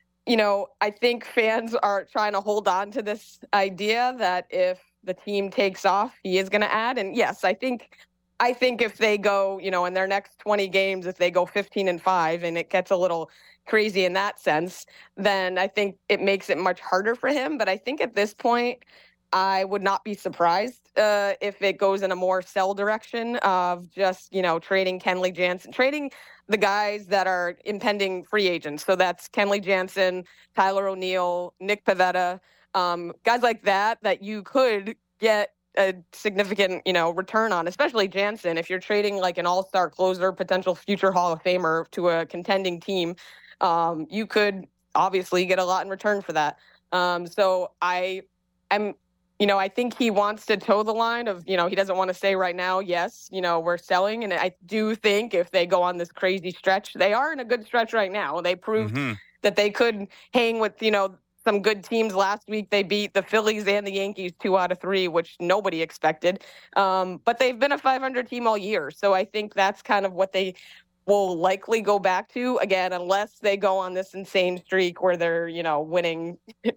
I think fans are trying to hold on to this idea that if the team takes off, he is going to add. And yes, I think I think if they go, in their next 20 games, if they go 15-5 and it gets a little crazy in that sense, then I think it makes it much harder for him. But I think at this point, I would not be surprised if it goes in a more sell direction of just, trading Kenley Jansen, trading the guys that are impending free agents. So that's Kenley Jansen, Tyler O'Neill, Nick Pivetta, guys like that you could get a significant, return on, especially Jansen. If you're trading like an all-star closer, potential future Hall of Famer to a contending team, you could obviously get a lot in return for that. So I think he wants to toe the line of, he doesn't want to say right now, yes, we're selling. And I do think if they go on this crazy stretch, they are in a good stretch right now. They proved that they could hang with, some good teams last week. They beat the Phillies and the Yankees 2 out of 3, which nobody expected. But they've been a 500 team all year. So I think that's kind of what they will likely go back to again, unless they go on this insane streak where they're, winning,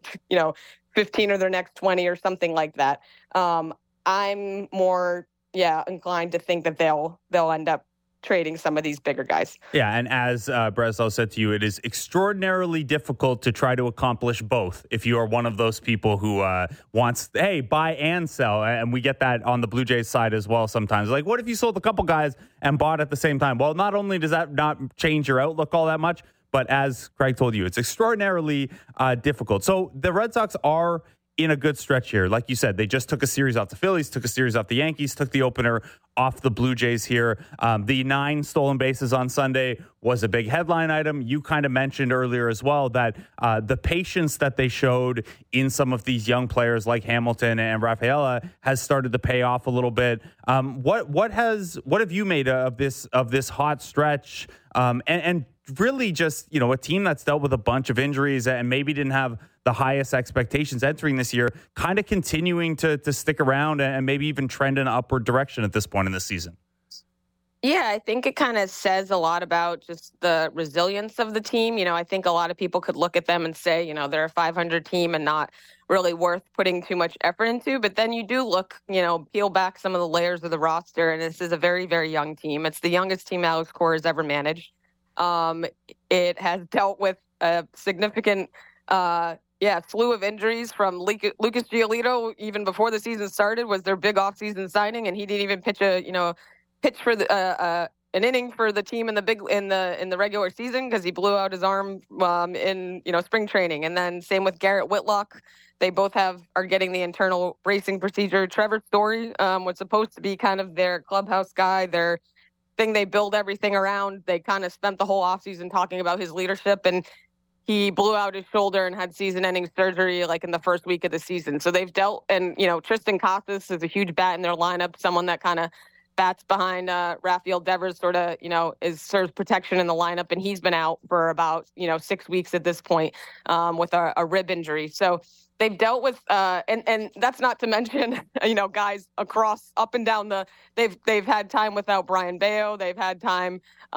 15 of their next 20 or something like that. I'm more, inclined to think that they'll end up trading some of these bigger guys.
Yeah, and as Breslow said to you, it is extraordinarily difficult to try to accomplish both if you are one of those people who wants, hey, buy and sell. And we get that on the Blue Jays side as well sometimes. Like, what if you sold a couple guys and bought at the same time? Well, not only does that not change your outlook all that much, but as Craig told you, it's extraordinarily difficult. So the Red Sox are in a good stretch here. Like you said, they just took a series off the Phillies, took a series off the Yankees, took the opener off the Blue Jays here. The 9 stolen bases on Sunday was a big headline item. You kind of mentioned earlier as well that the patience that they showed in some of these young players like Hamilton and Rafaela has started to pay off a little bit. What have you made of this hot stretch? And really just, a team that's dealt with a bunch of injuries and maybe didn't have the highest expectations entering this year, kind of continuing to stick around and maybe even trend in an upward direction at this point in the season.
Yeah, I think it kind of says a lot about just the resilience of the team. I think a lot of people could look at them and say, they're a 500 team and not really worth putting too much effort into. But then you do look, peel back some of the layers of the roster, and this is a very, very young team. It's the youngest team Alex Cora has ever managed. It has dealt with a significant slew of injuries from Lucas Giolito. Even before the season started, was their big offseason signing, and he didn't even pitch for an inning for the team in the regular season because he blew out his arm in spring training. And then same with Garrett Whitlock. They both are getting the internal bracing procedure. Trevor Story was supposed to be kind of their clubhouse guy, their thing they build everything around. They kind of spent the whole offseason talking about his leadership, and he blew out his shoulder and had season-ending surgery like in the first week of the season. So they've dealt, and Tristan Casas is a huge bat in their lineup, someone that kind of bats behind Rafael Devers, sort of, serves protection in the lineup, and he's been out for about 6 weeks at this point with a rib injury. So they've dealt with, and that's not to mention, guys up and down they've had time without Brian Bayo. They've had time,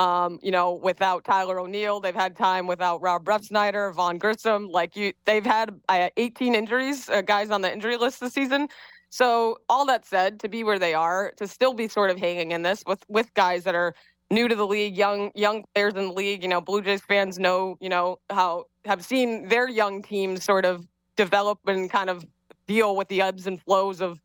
without Tyler O'Neill. They've had time without Rob Refsnyder, Vaughn Grissom. They've had 18 injuries, guys on the injury list this season. So all that said, to be where they are, to still be sort of hanging in this with guys that are new to the league, young players in the league, Blue Jays fans know, how have seen their young teams sort of develop and kind of deal with the ebbs and flows of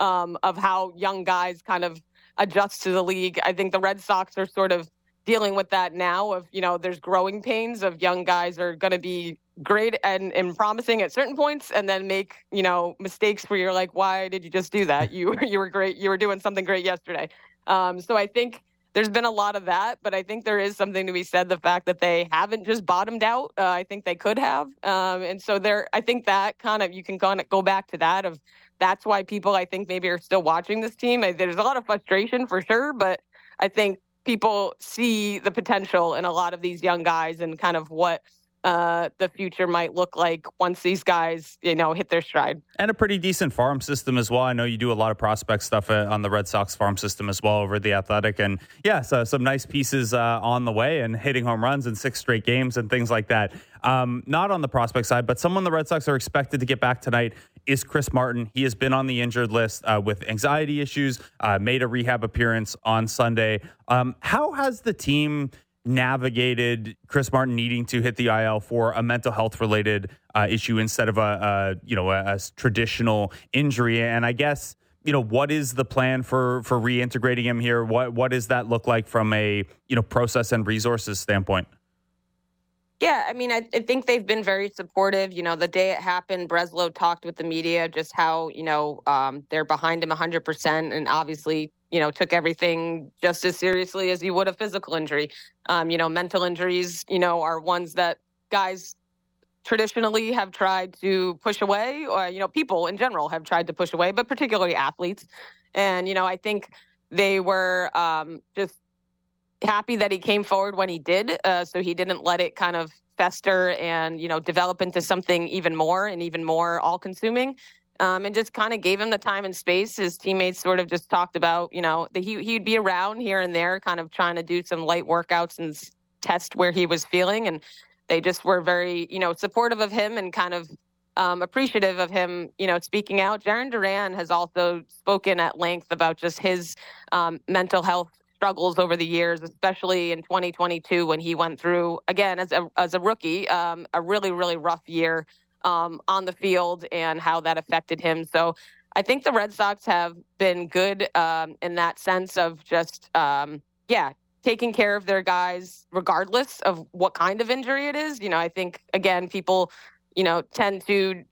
how young guys kind of adjust to the league. I think the Red Sox are sort of dealing with that now of, there's growing pains of young guys are going to be great and promising at certain points and then make, mistakes where you're like, why did you just do that? You were great. You were doing something great yesterday. So I think there's been a lot of that, but I think there is something to be said, the fact that they haven't just bottomed out. I think they could have. And so I think that kind of, you can kind of go back to that of, that's why people, I think, maybe are still watching this team. There's a lot of frustration for sure, but I think people see the potential in a lot of these young guys and kind of what the future might look like once these guys, hit their stride.
And a pretty decent farm system as well. I know you do a lot of prospect stuff on the Red Sox farm system as well over at The Athletic. And so some nice pieces on the way and hitting home runs in 6 straight games and things like that. Not on the prospect side, but someone the Red Sox are expected to get back tonight is Chris Martin. He has been on the injured list with anxiety issues, made a rehab appearance on Sunday. How has the team navigated Chris Martin needing to hit the IL for a mental health related issue instead of a traditional injury? And I guess, what is the plan for reintegrating him here? What does that look like from a, process and resources standpoint?
Yeah, I mean, I think they've been very supportive. The day it happened, Breslow talked with the media just how, they're behind him 100% and obviously, took everything just as seriously as you would a physical injury. Mental injuries, are ones that guys traditionally have tried to push away, or, people in general have tried to push away, but particularly athletes. And, I think they were just happy that he came forward when he did, so he didn't let it kind of fester and develop into something even more all-consuming, and just kind of gave him the time and space. His teammates sort of just talked about that he'd be around here and there, kind of trying to do some light workouts and test where he was feeling, and they just were very supportive of him and kind of appreciative of him speaking out. Jarren Duran has also spoken at length about just his mental health struggles over the years, especially in 2022 when he went through, again, as a rookie, a really, really rough year on the field and how that affected him. So I think the Red Sox have been good in that sense of just, taking care of their guys regardless of what kind of injury it is. I think, again, people, tend to,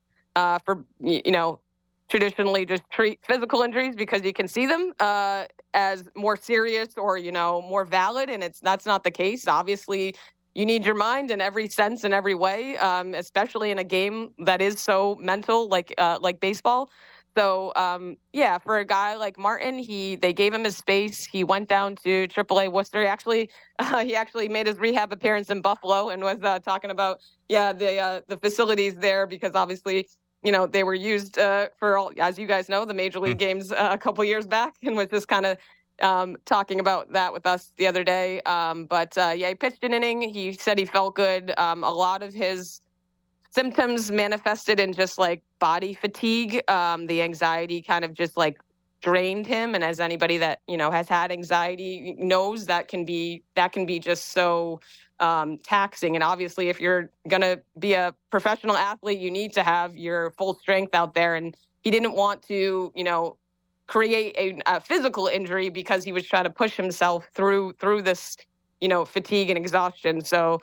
traditionally just treat physical injuries because you can see them as more serious or, more valid. And that's not the case. Obviously, you need your mind in every sense and every way, especially in a game that is so mental, like baseball. So, for a guy like Martin, they gave him his space. He went down to AAA Worcester. He actually made his rehab appearance in Buffalo and was talking about, the facilities there because obviously, they were used for, as you guys know, the Major League games a couple years back, and was just kind of talking about that with us the other day. He pitched an inning. He said he felt good. A lot of his symptoms manifested in just like body fatigue. The anxiety kind of just like drained him. And as anybody that, has had anxiety knows, that can be just so taxing. And obviously, if you're going to be a professional athlete, you need to have your full strength out there. And he didn't want to, create a physical injury because he was trying to push himself through this, fatigue and exhaustion. So,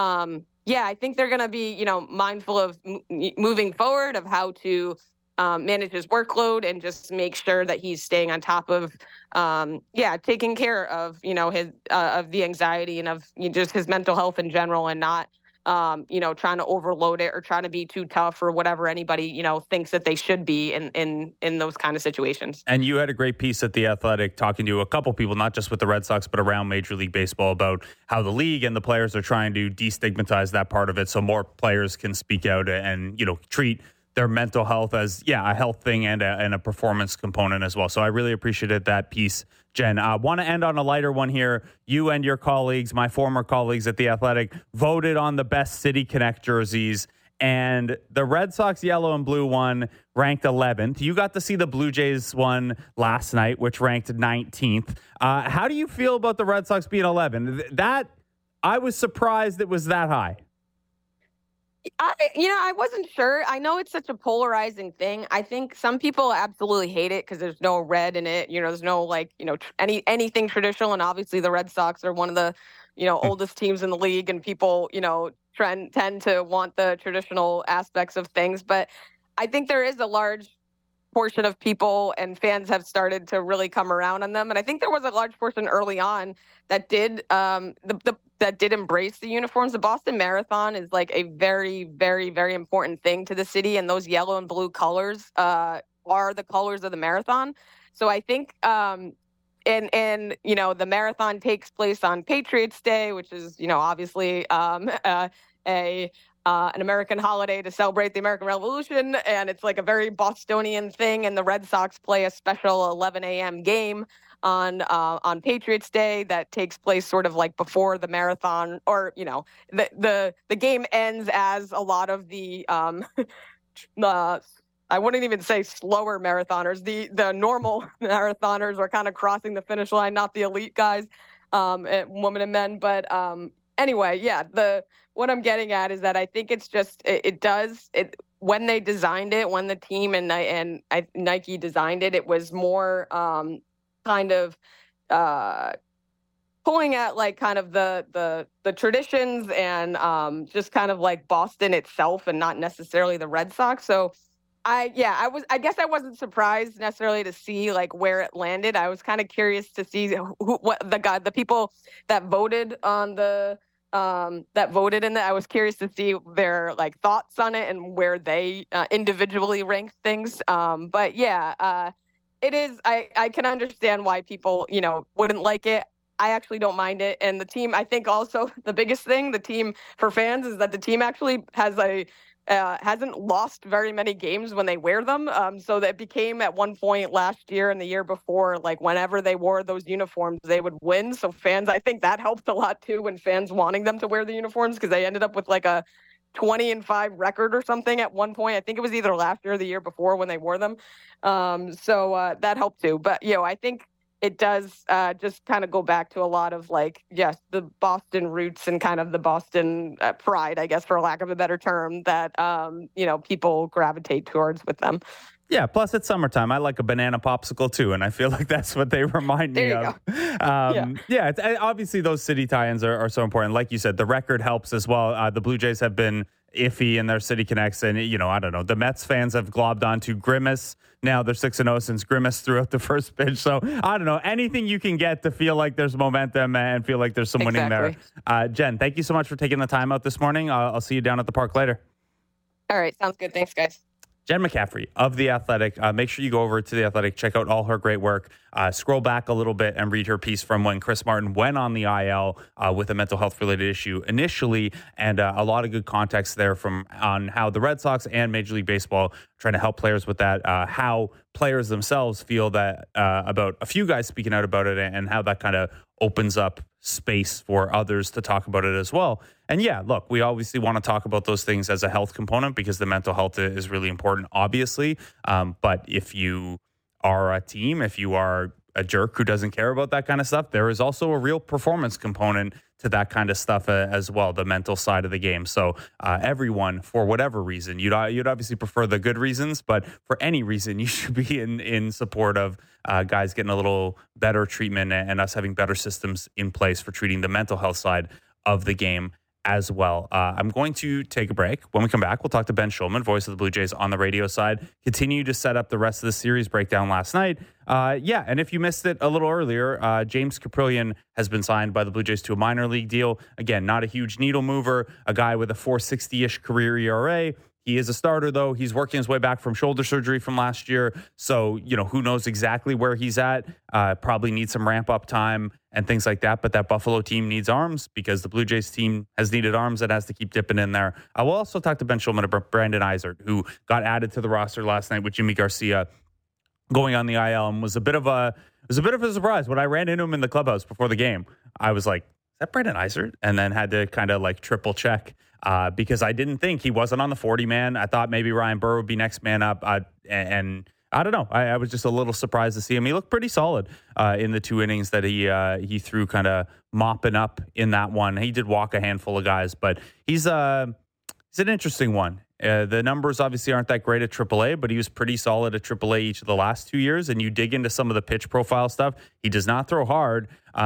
I think they're going to be, mindful of moving forward of how to manage his workload and just make sure that he's staying on top of, taking care of, his of the anxiety and of just his mental health in general, and not, trying to overload it or trying to be too tough or whatever anybody, thinks that they should be in those kind of situations.
And you had a great piece at The Athletic talking to a couple people, not just with the Red Sox, but around Major League Baseball, about how the league and the players are trying to destigmatize that part of it so more players can speak out and, treat their mental health as, a health thing and a performance component as well. So I really appreciated that piece, Jen. I want to end on a lighter one here. You and your colleagues, my former colleagues at The Athletic, voted on the best City Connect jerseys, and the Red Sox yellow and blue one ranked 11th. You got to see the Blue Jays one last night, which ranked 19th. How do you feel about the Red Sox being 11? That, I was surprised it was that high.
I wasn't sure. I know it's such a polarizing thing. I think some people absolutely hate it because there's no red in it. There's no anything traditional. And obviously the Red Sox are one of the, oldest teams in the league, and people, tend to want the traditional aspects of things. But I think there is a large portion of people and fans have started to really come around on them. And I think there was a large portion early on that did that did embrace the uniforms. The Boston Marathon is like a very, very, very important thing to the city, and those yellow and blue colors are the colors of the marathon. So I think and the marathon takes place on Patriots Day, which is, obviously an American holiday to celebrate the American Revolution, and it's like a very Bostonian thing. And the Red Sox play a special 11 a.m. game on Patriots Day that takes place sort of like before the marathon, or the game ends as a lot of the I wouldn't even say slower marathoners. The normal marathoners are kind of crossing the finish line, not the elite guys, women and men. But anyway, yeah, what I'm getting at is that I think it's just when they designed it, when the team and Nike designed it, it was more kind of pulling at like kind of the traditions and just kind of like Boston itself and not necessarily the Red Sox. So I guess I wasn't surprised necessarily to see like where it landed. I was kind of curious to see the people that voted on I was curious to see their like thoughts on it and where they individually ranked things. But yeah, it is. I can understand why people wouldn't like it. I actually don't mind it. And the team, I think also the biggest thing, the team for fans, is that the team actually hasn't lost very many games when they wear them. So that became at one point last year and the year before, like whenever they wore those uniforms, they would win. So fans, I think that helped a lot too, when fans wanting them to wear the uniforms, because they ended up with like a 20-5 record or something at one point. I think it was either last year or the year before when they wore them. So that helped too. But, I think it does just kind of go back to a lot of like, yes, the Boston roots and kind of the Boston pride, I guess, for lack of a better term, that, people gravitate towards with them.
Yeah, plus it's summertime. I like a banana popsicle too, and I feel like that's what they remind me of. Obviously those city tie-ins are so important. Like you said, the record helps as well. The Blue Jays have been iffy in their City Connects, and I don't know. The Mets fans have globbed onto Grimace. Now they're 6-0 since Grimace threw out the first pitch. So I don't know, anything you can get to feel like there's momentum and feel like there's some winning there. Jen, thank you so much for taking the time out this morning. I'll see you down at the park later.
All right, sounds good. Thanks, guys.
Jen McCaffrey of The Athletic. Make sure you go over to The Athletic, check out all her great work. Scroll back a little bit and read her piece from when Chris Martin went on the IL with a mental health-related issue initially, and a lot of good context there on how the Red Sox and Major League Baseball trying to help players with that, how players themselves feel that about a few guys speaking out about it, and how that kind of opens up space for others to talk about it as well. And yeah, look, we obviously want to talk about those things as a health component because the mental health is really important, obviously. But if you are a team, if you are a jerk who doesn't care about that kind of stuff, there is also a real performance component to that kind of stuff as well, the mental side of the game. So everyone, for whatever reason, you'd obviously prefer the good reasons, but for any reason, you should be in support of guys getting a little better treatment and us having better systems in place for treating the mental health side of the game as well. I'm going to take a break. When we come back, we'll talk to Ben Schulman, voice of the Blue Jays on the radio side. Continue to set up the rest of the series breakdown last night. And if you missed it a little earlier, James Caprillion has been signed by the Blue Jays to a minor league deal. Again, not a huge needle mover, a guy with a 4.60-ish career ERA. He is a starter, though. He's working his way back from shoulder surgery from last year. So, who knows exactly where he's at. Probably needs some ramp-up time and things like that. But that Buffalo team needs arms because the Blue Jays team has needed arms and has to keep dipping in there. I will also talk to Ben Schulman about Brandon Eisert, who got added to the roster last night with Jimmy Garcia going on the IL, and was a bit of a surprise. When I ran into him in the clubhouse before the game, I was like, is that Brandon Eisert? And then had to kind of like triple check. Because I didn't think he wasn't on the 40-man. I thought maybe Ryan Burr would be next man up. And I don't know. I was just a little surprised to see him. He looked pretty solid in the 2 innings that he threw, kind of mopping up in that one. He did walk a handful of guys, but he's an interesting one. The numbers obviously aren't that great at AAA, but he was pretty solid at AAA each of the last 2 years. And you dig into some of the pitch profile stuff, he does not throw hard.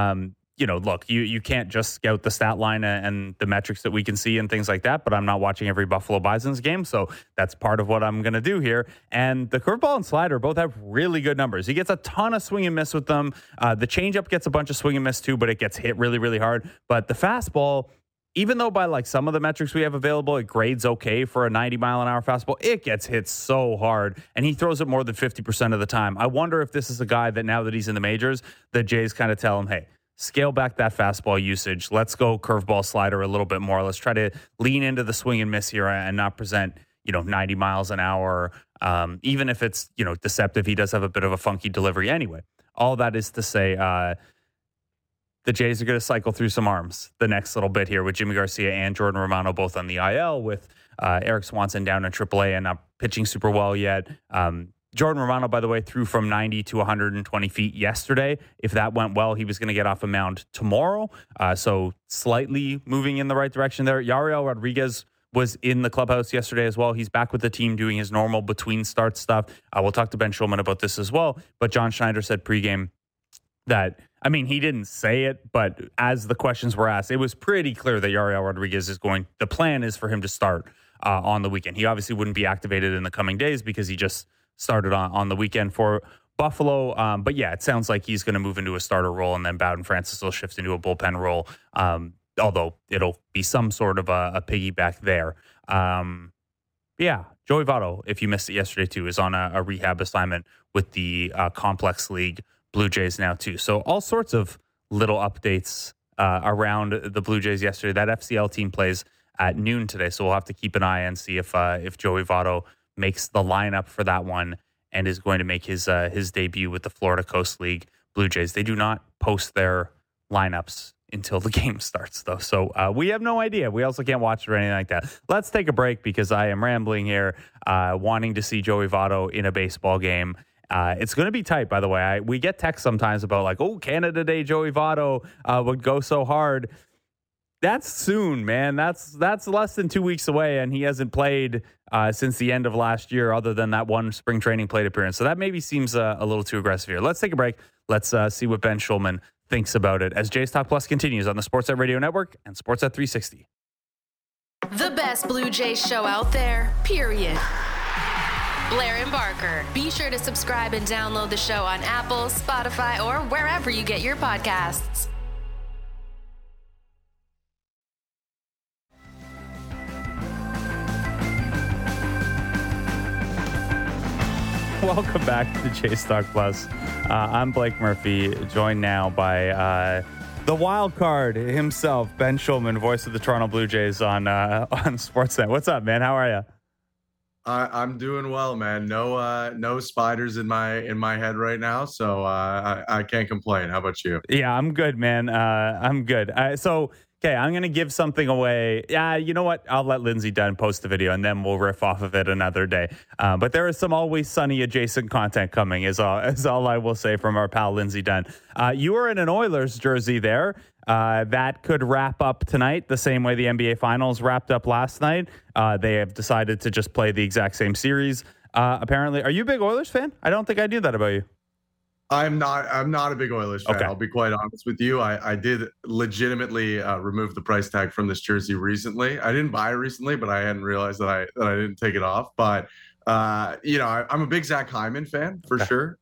Look, you can't just scout the stat line and the metrics that we can see and things like that, but I'm not watching every Buffalo Bisons game, so that's part of what I'm going to do here. And the curveball and slider both have really good numbers. He gets a ton of swing and miss with them. The changeup gets a bunch of swing and miss too, but it gets hit really, really hard. But the fastball, even though by like some of the metrics we have available, it grades okay for a 90-mile-an-hour fastball, it gets hit so hard, and he throws it more than 50% of the time. I wonder if this is a guy that now that he's in the majors, the Jays kind of tell him, hey, scale back that fastball usage. Let's go curveball slider a little bit more. Let's try to lean into the swing and miss here and not present, 90 miles an hour. Even if it's, deceptive, he does have a bit of a funky delivery anyway. All that is to say, the Jays are going to cycle through some arms the next little bit here with Jimmy Garcia and Jordan Romano both on the IL, with Eric Swanson down in AAA and not pitching super well yet. Jordan Romano, by the way, threw from 90 to 120 feet yesterday. If that went well, he was going to get off a mound tomorrow. So slightly moving in the right direction there. Yariel Rodriguez was in the clubhouse yesterday as well. He's back with the team doing his normal between start stuff. We'll talk to Ben Schulman about this as well. But John Schneider said pregame that, he didn't say it, but as the questions were asked, it was pretty clear that Yariel Rodriguez the plan is for him to start on the weekend. He obviously wouldn't be activated in the coming days because he just started on the weekend for Buffalo. But yeah, it sounds like he's going to move into a starter role, and then Bowden Francis will shift into a bullpen role, although it'll be some sort of a piggyback there. Yeah, Joey Votto, if you missed it yesterday too, is on a rehab assignment with the Complex League Blue Jays now too. So all sorts of little updates around the Blue Jays yesterday. That FCL team plays at noon today, so we'll have to keep an eye and see if Joey Votto makes the lineup for that one and is going to make his debut with the Florida Coast League Blue Jays. They do not post their lineups until the game starts, though. So we have no idea. We also can't watch it or anything like that. Let's take a break because I am rambling here, wanting to see Joey Votto in a baseball game. It's going to be tight, by the way. We get texts sometimes about like, Canada Day Joey Votto would go so hard. That's soon, man. That's less than 2 weeks away, and he hasn't played since the end of last year other than that one spring training plate appearance. So that maybe seems a little too aggressive here. Let's take a break. Let's see what Ben Schulman thinks about it as Jays Talk Plus continues on the Sportsnet Radio Network and Sportsnet 360.
The best Blue Jays show out there, period. Blair and Barker. Be sure to subscribe and download the show on Apple, Spotify, or wherever you get your podcasts.
Welcome back to Jays Talk Plus. I'm Blake Murphy, joined now by the wild card himself, Ben Schulman, voice of the Toronto Blue Jays on Sportsnet. What's up, man? How are you?
I'm doing well, man. No spiders in my head right now, so I can't complain. How about you?
Yeah, I'm good, man. I'm good. Okay, I'm going to give something away. Yeah, you know what? I'll let Lindsay Dunn post the video, and then we'll riff off of it another day. But there is some Always Sunny adjacent content coming, is all I will say from our pal Lindsay Dunn. You were in an Oilers jersey there. That could wrap up tonight the same way the NBA Finals wrapped up last night. They have decided to just play the exact same series. Apparently, are you a big Oilers fan? I don't think I knew that about you.
I'm not a big Oilers fan.
Okay.
I'll be quite honest with you. I did legitimately remove the price tag from this jersey recently. I didn't buy it recently, but I hadn't realized that I didn't take it off. But I'm a big Zach Hyman fan for sure.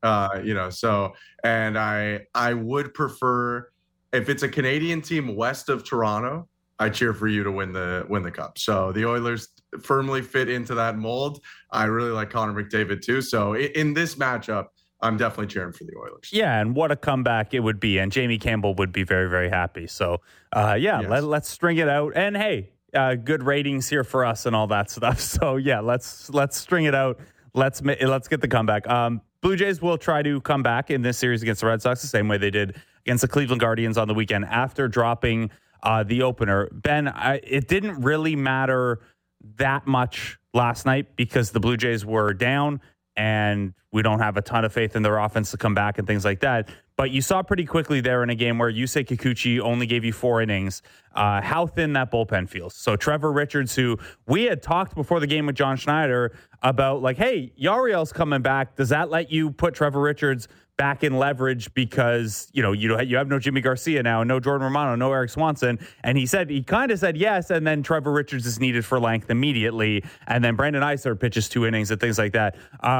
And I would prefer, if it's a Canadian team west of Toronto, I cheer for you to win the cup. So the Oilers firmly fit into that mold. I really like Connor McDavid too. So in this matchup, I'm definitely cheering for the Oilers.
Yeah, and what a comeback it would be. And Jamie Campbell would be very, very happy. So, yes. let's string it out. And, hey, good ratings here for us and all that stuff. So, yeah, let's string it out. Let's get the comeback. Blue Jays will try to come back in this series against the Red Sox the same way they did against the Cleveland Guardians on the weekend after dropping the opener. Ben, it didn't really matter that much last night because the Blue Jays were down and we don't have a ton of faith in their offense to come back and things like that. But you saw pretty quickly there in a game where Yusei Kikuchi only gave you 4 innings, how thin that bullpen feels. So Trevor Richards, who we had talked before the game with John Schneider about like, hey, Yariel's coming back. Does that let you put Trevor Richards back in leverage because, you have no Jimmy Garcia now, no Jordan Romano, no Eric Swanson. And he kind of said yes, and then Trevor Richards is needed for length immediately. And then Brandon Eisler pitches 2 innings and things like that.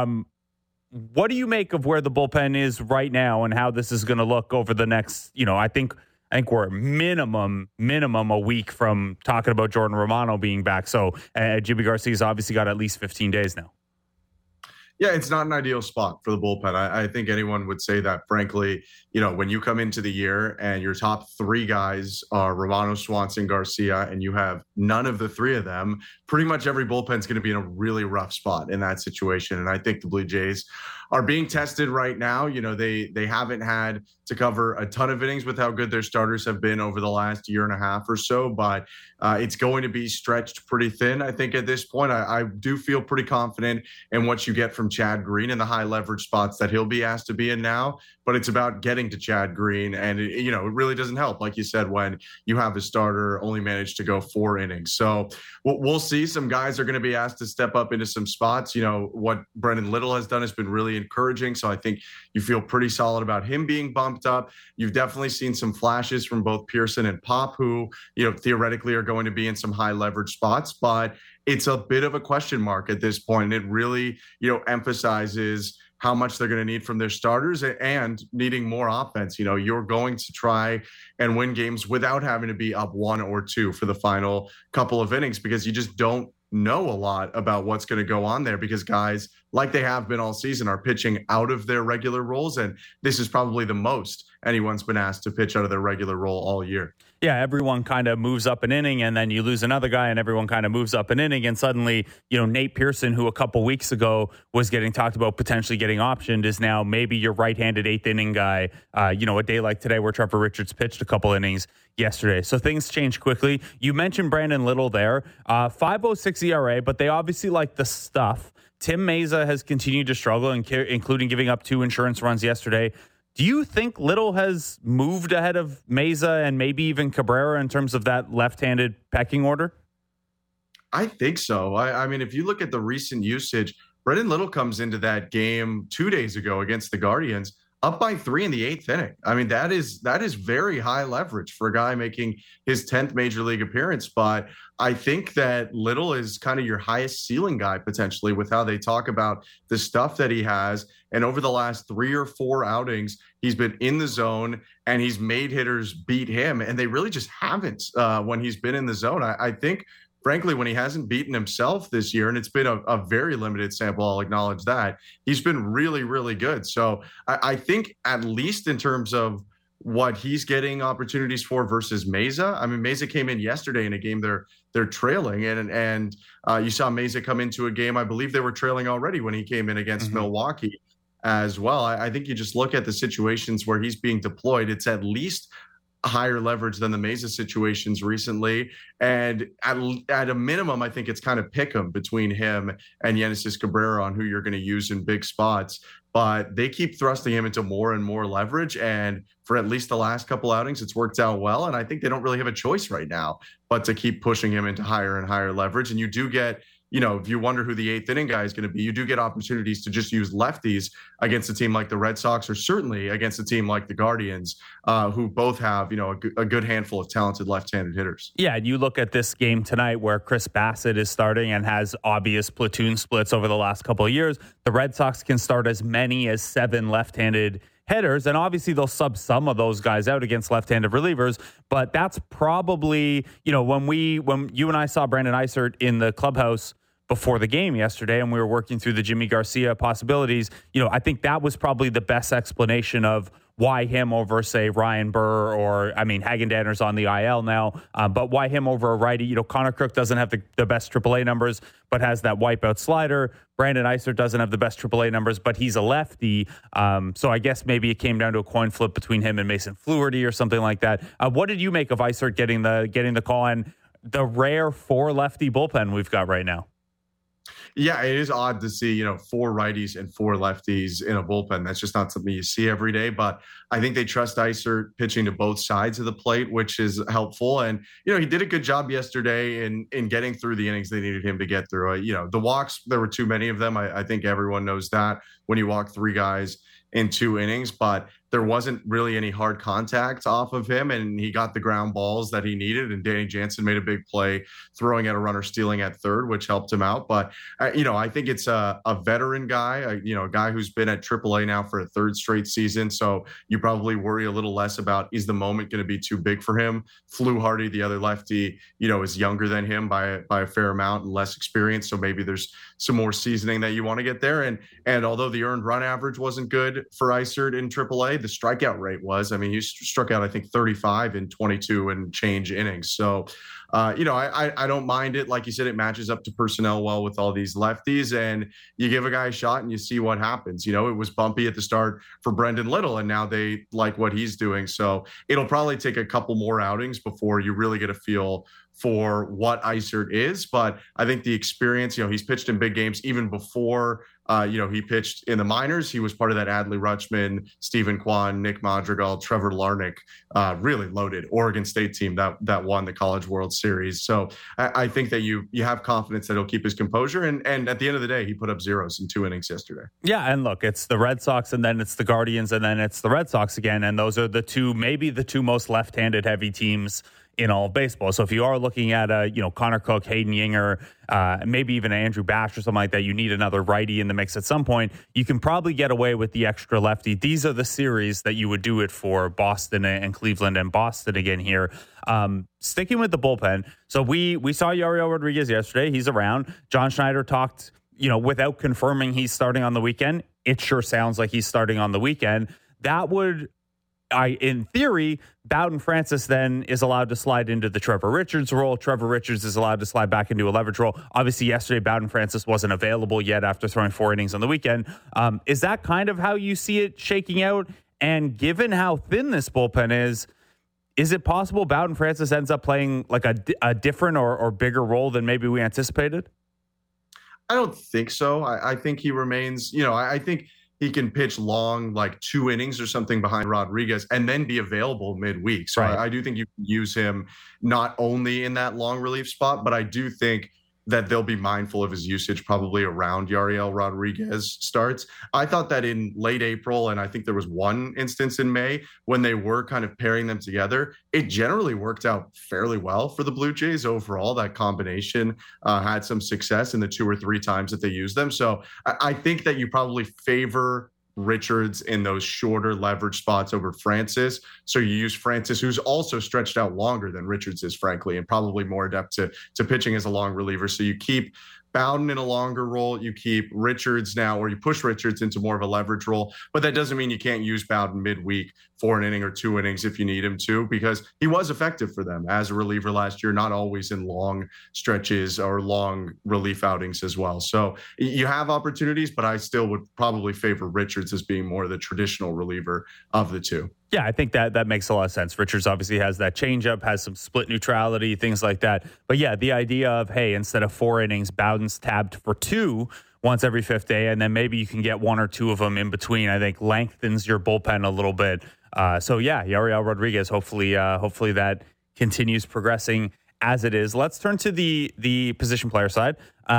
What do you make of where the bullpen is right now and how this is going to look over the next, I think we're minimum a week from talking about Jordan Romano being back. So Jimmy Garcia's obviously got at least 15 days now.
Yeah, it's not an ideal spot for the bullpen. I think anyone would say that, frankly, when you come into the year and your top three guys are Romano, Swanson, Garcia, and you have none of the three of them, pretty much every bullpen's going to be in a really rough spot in that situation. And I think the Blue Jays are being tested right now. They haven't had to cover a ton of innings with how good their starters have been over the last year and a half or so, but it's going to be stretched pretty thin, I think, at this point. I do feel pretty confident in what you get from Chad Green and the high leverage spots that he'll be asked to be in now, but it's about getting to Chad Green. And, it really doesn't help, like you said, when you have a starter only managed to go 4 innings. So we'll see. Some guys are going to be asked to step up into some spots. What Brendan Little has done has been really encouraging. So I think you feel pretty solid about him being bumped up. You've definitely seen some flashes from both Pearson and Pop, who, theoretically are going to be in some high leverage spots, but it's a bit of a question mark at this point. It really, emphasizes how much they're going to need from their starters and needing more offense. You're going to try and win games without having to be up 1 or 2 for the final couple of innings, because you just don't know a lot about what's going to go on there, because guys, like they have been all season, are pitching out of their regular roles. And this is probably the most anyone's been asked to pitch out of their regular role all year.
Yeah, everyone kind of moves up an inning, and then you lose another guy, and everyone kind of moves up an inning, and suddenly, Nate Pearson, who a couple weeks ago was getting talked about potentially getting optioned, is now maybe your right-handed 8th inning guy. A day like today where Trevor Richards pitched a couple innings yesterday. So things change quickly. You mentioned Brandon Little there, 5.06 ERA, but they obviously like the stuff. Tim Mayza has continued to struggle, including giving up 2 insurance runs yesterday. Do you think Little has moved ahead of Mayza and maybe even Cabrera in terms of that left-handed pecking order?
I think so. I mean, if you look at the recent usage, Brendan Little comes into that game 2 days ago against the Guardians up by 3 in the 8th inning. I mean, that is very high leverage for a guy making his 10th major league appearance. But I think that Little is kind of your highest ceiling guy potentially, with how they talk about the stuff that he has. And over the last 3 or 4 outings, he's been in the zone and he's made hitters beat him. And they really just haven't when he's been in the zone. I think, frankly, when he hasn't beaten himself this year, and it's been a very limited sample, I'll acknowledge that, he's been really, really good. So I think, at least in terms of what he's getting opportunities for versus Mayza. I mean, Mayza came in yesterday in a game they're trailing, and you saw Mayza come into a game, I believe they were trailing already when he came in against Milwaukee as well. I think you just look at the situations where he's being deployed, it's at least higher leverage than the Mayza situations recently. And at a minimum, I think it's kind of pick 'em between him and Yenesis Cabrera on who you're going to use in big spots. But they keep thrusting him into more and more leverage. And for at least the last couple outings, it's worked out well. And I think they don't really have a choice right now but to keep pushing him into higher and higher leverage. And you do get, if you wonder who the 8th inning guy is going to be, you do get opportunities to just use lefties against a team like the Red Sox, or certainly against a team like the Guardians, who both have, a good handful of talented left-handed hitters.
Yeah, and you look at this game tonight where Chris Bassett is starting and has obvious platoon splits over the last couple of years. The Red Sox can start as many as 7 left-handed hitters, and obviously they'll sub some of those guys out against left-handed relievers, but that's probably, when you and I saw Brandon Eisert in the clubhouse before the game yesterday and we were working through the Jimmy Garcia possibilities, I think that was probably the best explanation of why him over, say, Ryan Burr, or, Hagendanner's on the IL now, but why him over a righty? Connor Crook doesn't have the best AAA numbers, but has that wipeout slider. Brandon Eisert doesn't have the best AAA numbers, but he's a lefty. So I guess maybe it came down to a coin flip between him and Mason Fluharty or something like that. What did you make of Eisert getting the call and the rare 4 lefty bullpen we've got right now?
Yeah, it is odd to see, 4 righties and 4 lefties in a bullpen. That's just not something you see every day. But I think they trust Eisert pitching to both sides of the plate, which is helpful. And, he did a good job yesterday in getting through the innings they needed him to get through. The walks, there were too many of them. I think everyone knows that when you walk 3 guys in 2 innings. But there wasn't really any hard contact off of him, and he got the ground balls that he needed. And Danny Jansen made a big play throwing at a runner stealing at third, which helped him out. But, I think it's a veteran guy, a guy who's been at AAA now for a third straight season. So you probably worry a little less about, is the moment going to be too big for him? Fluharty, the other lefty, is younger than him by a fair amount and less experience. So maybe there's some more seasoning that you want to get there. And although the earned run average wasn't good for Isert in AAA, the strikeout rate was. I mean, he struck out, I think, 35 in 22 and change innings. So, I don't mind it. Like you said, it matches up to personnel well with all these lefties, and you give a guy a shot and you see what happens. It was bumpy at the start for Brendan Little, and now they like what he's doing. So it'll probably take a couple more outings before you really get a feel for what Isert is. But I think the experience, he's pitched in big games even before, he pitched in the minors. He was part of that Adley Rutschman, Stephen Kwan, Nick Madrigal, Trevor Larnach, really loaded Oregon State team that won the College World Series. So I think that you have confidence that he'll keep his composure. And at the end of the day, he put up zeros in 2 innings yesterday.
Yeah, and look, it's the Red Sox, and then it's the Guardians, and then it's the Red Sox again. And those are maybe the two most left-handed heavy teams in all of baseball. So if you are looking at Connor Cook, Hayden Yinger, maybe even Andrew Bash or something like that, you need another righty in the mix at some point. You can probably get away with the extra lefty. These are the series that you would do it for: Boston and Cleveland, and Boston again here. Sticking with the bullpen. So we saw Yariel Rodriguez yesterday. He's around. John Schneider talked, without confirming he's starting on the weekend. It sure sounds like he's starting on the weekend. That would, in theory, Bowden Francis then is allowed to slide into the Trevor Richards role. Trevor Richards is allowed to slide back into a leverage role. Obviously, yesterday, Bowden Francis wasn't available yet after throwing 4 innings on the weekend. Is that kind of how you see it shaking out? And given how thin this bullpen is it possible Bowden Francis ends up playing like a different or bigger role than maybe we anticipated?
I don't think so. I think he remains, I think he can pitch long, like 2 innings or something behind Rodriguez, and then be available midweek. So right. I do think you can use him not only in that long relief spot, but I do think that they'll be mindful of his usage probably around Yariel Rodriguez starts. I thought that in late April, and I think there was one instance in May when they were kind of pairing them together, it generally worked out fairly well for the Blue Jays overall. That combination had some success in the 2 or 3 times that they used them. So I think that you probably favor Richards in those shorter leverage spots over Francis. So you use Francis, who's also stretched out longer than Richards is, frankly, and probably more adept to pitching as a long reliever. So you keep Bowden in a longer role, you keep Richards now, or you push Richards into more of a leverage role. But that doesn't mean you can't use Bowden midweek for an inning or 2 innings if you need him to, because he was effective for them as a reliever last year, not always in long stretches or long relief outings as well. So you have opportunities, but I still would probably favor Richards as being more the traditional reliever of the two.
Yeah, I think that makes a lot of sense. Richards obviously has that changeup, has some split neutrality, things like that. But yeah, the idea of, hey, instead of 4 innings, Bowden's tabbed for 2 once every 5th day, and then maybe you can get 1 or 2 of them in between, I think lengthens your bullpen a little bit. So yeah, Yariel Rodriguez, hopefully that continues progressing as it is. Let's turn to the position player side.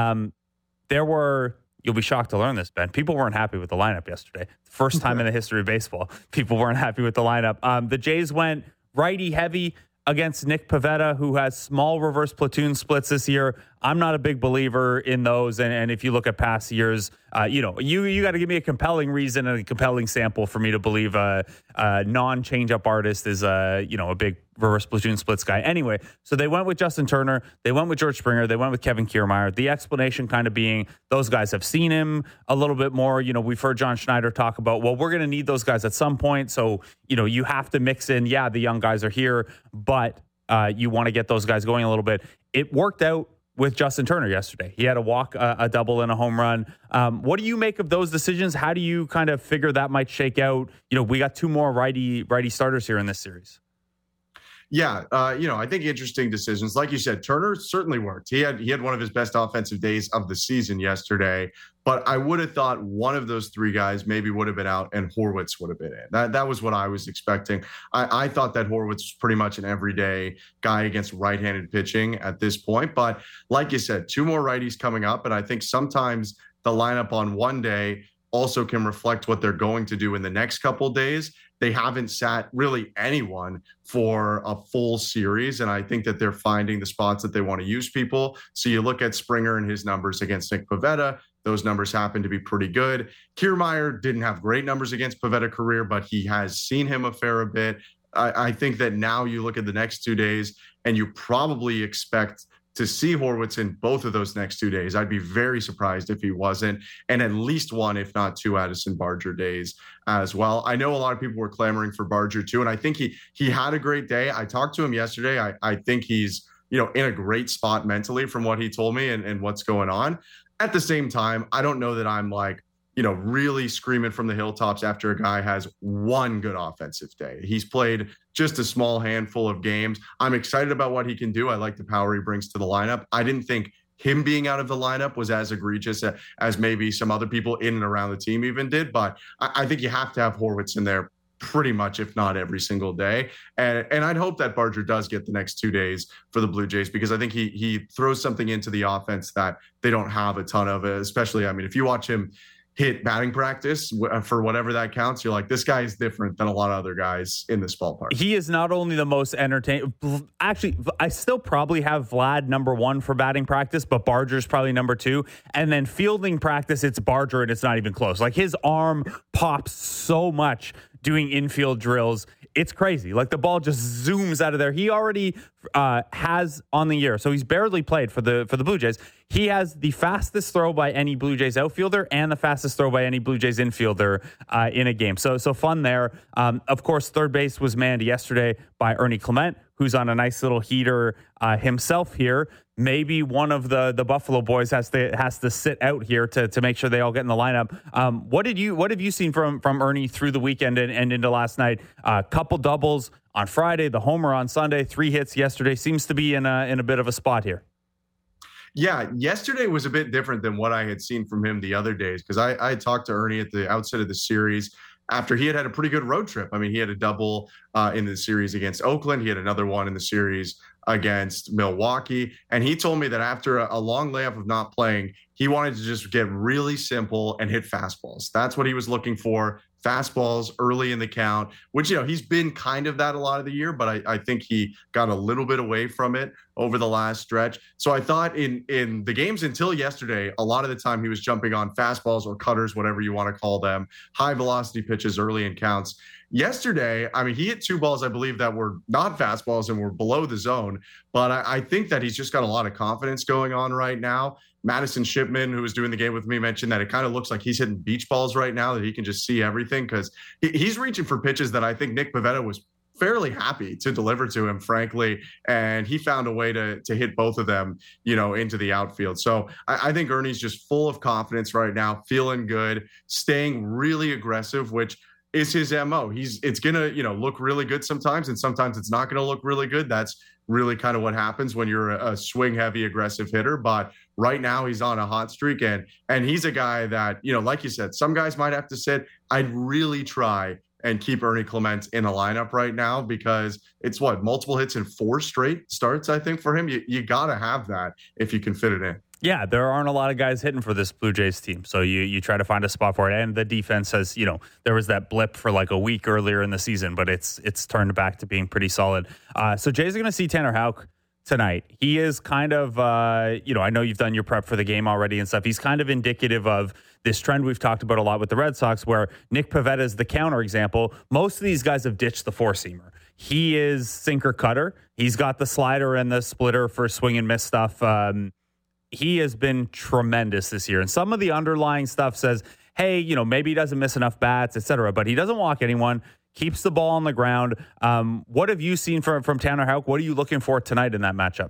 You'll be shocked to learn this, Ben. People weren't happy with the lineup yesterday. First time in the history of baseball, people weren't happy with the lineup. The Jays went righty heavy against Nick Pivetta, who has small reverse platoon splits this year. I'm not a big believer in those. And if you look at past years, you got to give me a compelling reason and a compelling sample for me to believe a non-changeup artist is a big reverse platoon splits guy. Anyway, so they went with Justin Turner. They went with George Springer. They went with Kevin Kiermaier. The explanation kind of being those guys have seen him a little bit more. We've heard John Schneider talk about, well, we're going to need those guys at some point. So, you have to mix in, the young guys are here, but you want to get those guys going a little bit. It worked out with Justin Turner yesterday. He had a walk, a double, and a home run. What do you make of those decisions? How do you kind of figure that might shake out? We got 2 more righty starters here in this series.
Yeah, I think interesting decisions. Like you said, Turner certainly worked. He had one of his best offensive days of the season yesterday, but I would have thought one of those 3 guys maybe would have been out and Horwitz would have been in. That was what I was expecting. I thought that Horwitz was pretty much an everyday guy against right-handed pitching at this point. But like you said, 2 more righties coming up, and I think sometimes the lineup on one day also can reflect what they're going to do in the next couple of days. They haven't sat really anyone for a full series, and I think that they're finding the spots that they want to use people. So you look at Springer and his numbers against Nick Pivetta. Those numbers happen to be pretty good. Kiermaier didn't have great numbers against Pivetta career, but he has seen him a fair bit. I think that now you look at the next 2 days, and you probably expect to see Horwitz in both of those next 2 days. I'd be very surprised if he wasn't, and at least one, if not two, Addison Barger days as well. I know a lot of people were clamoring for Barger too, and I think he had a great day. I talked to him yesterday. I think he's in a great spot mentally from what he told me and what's going on. At the same time, I don't know that I'm like, really screaming from the hilltops after a guy has one good offensive day. He's played just a small handful of games. I'm excited about what he can do. I like the power he brings to the lineup. I didn't think him being out of the lineup was as egregious as maybe some other people in and around the team even did. But I think you have to have Horwitz in there pretty much, if not every single day. And I'd hope that Barger does get the next 2 days for the Blue Jays, because I think he throws something into the offense that they don't have a ton of, especially, if you watch him hit batting practice for whatever that counts, you're like, this guy is different than a lot of other guys in this ballpark.
He is not only the most entertaining. Actually, I still probably have Vlad number one for batting practice, but Barger's probably number two. And then fielding practice, it's Barger, and it's not even close. Like, his arm pops so much doing infield drills. It's crazy. Like, the ball just zooms out of there. He already has on the year, so he's barely played for the Blue Jays. He has the fastest throw by any Blue Jays outfielder and the fastest throw by any Blue Jays infielder in a game. So fun there. Of course, third base was manned yesterday by Ernie Clement, who's on a nice little heater himself here. Maybe one of the Buffalo boys has to sit out here to make sure they all get in the lineup. What have you seen from Ernie through the weekend and into last night? Couple doubles on Friday, the homer on Sunday, 3 hits yesterday. Seems to be in a bit of a spot here.
Yeah, yesterday was a bit different than what I had seen from him the other days, because I had talked to Ernie at the outset of the series after he had a pretty good road trip. He had a double in the series against Oakland. He had another one in the series against Milwaukee. And he told me that after a long layoff of not playing, he wanted to just get really simple and hit fastballs. That's what he was looking for. Fastballs early in the count, which, he's been kind of that a lot of the year, but I think he got a little bit away from it over the last stretch. So I thought in the games until yesterday, a lot of the time he was jumping on fastballs or cutters, whatever you want to call them, high velocity pitches early in counts. Yesterday, he hit 2 balls, I believe, that were not fastballs and were below the zone. But I think that he's just got a lot of confidence going on right now. Madison Shipman, who was doing the game with me, mentioned that it kind of looks like he's hitting beach balls right now, that he can just see everything, because he's reaching for pitches that I think Nick Pivetta was fairly happy to deliver to him, frankly, and he found a way to hit both of them, into the outfield. So I think Ernie's just full of confidence right now, feeling good, staying really aggressive, which is his MO. It's going to, look really good sometimes, and sometimes it's not going to look really good. That's really kind of what happens when you're a swing heavy aggressive hitter. But right now he's on a hot streak, and he's a guy that, like you said, some guys might have to sit. I'd really try and keep Ernie Clement in a lineup right now, because it's multiple hits in 4 straight starts, I think, for him. You got to have that if you can fit it in.
Yeah, there aren't a lot of guys hitting for this Blue Jays team. So you try to find a spot for it. And the defense has, there was that blip for like a week earlier in the season, but it's turned back to being pretty solid. So Jays are going to see Tanner Houck tonight. He is kind of, I know you've done your prep for the game already and stuff. He's kind of indicative of this trend we've talked about a lot with the Red Sox, where Nick Pivetta is the counter example. Most of these guys have ditched the 4-seamer. He is sinker cutter. He's got the slider and the splitter for swing and miss stuff. He has been tremendous this year. And some of the underlying stuff says, hey, maybe he doesn't miss enough bats, et cetera, but he doesn't walk anyone, keeps the ball on the ground. What have you seen from Tanner Houck? What are you looking for tonight in that matchup?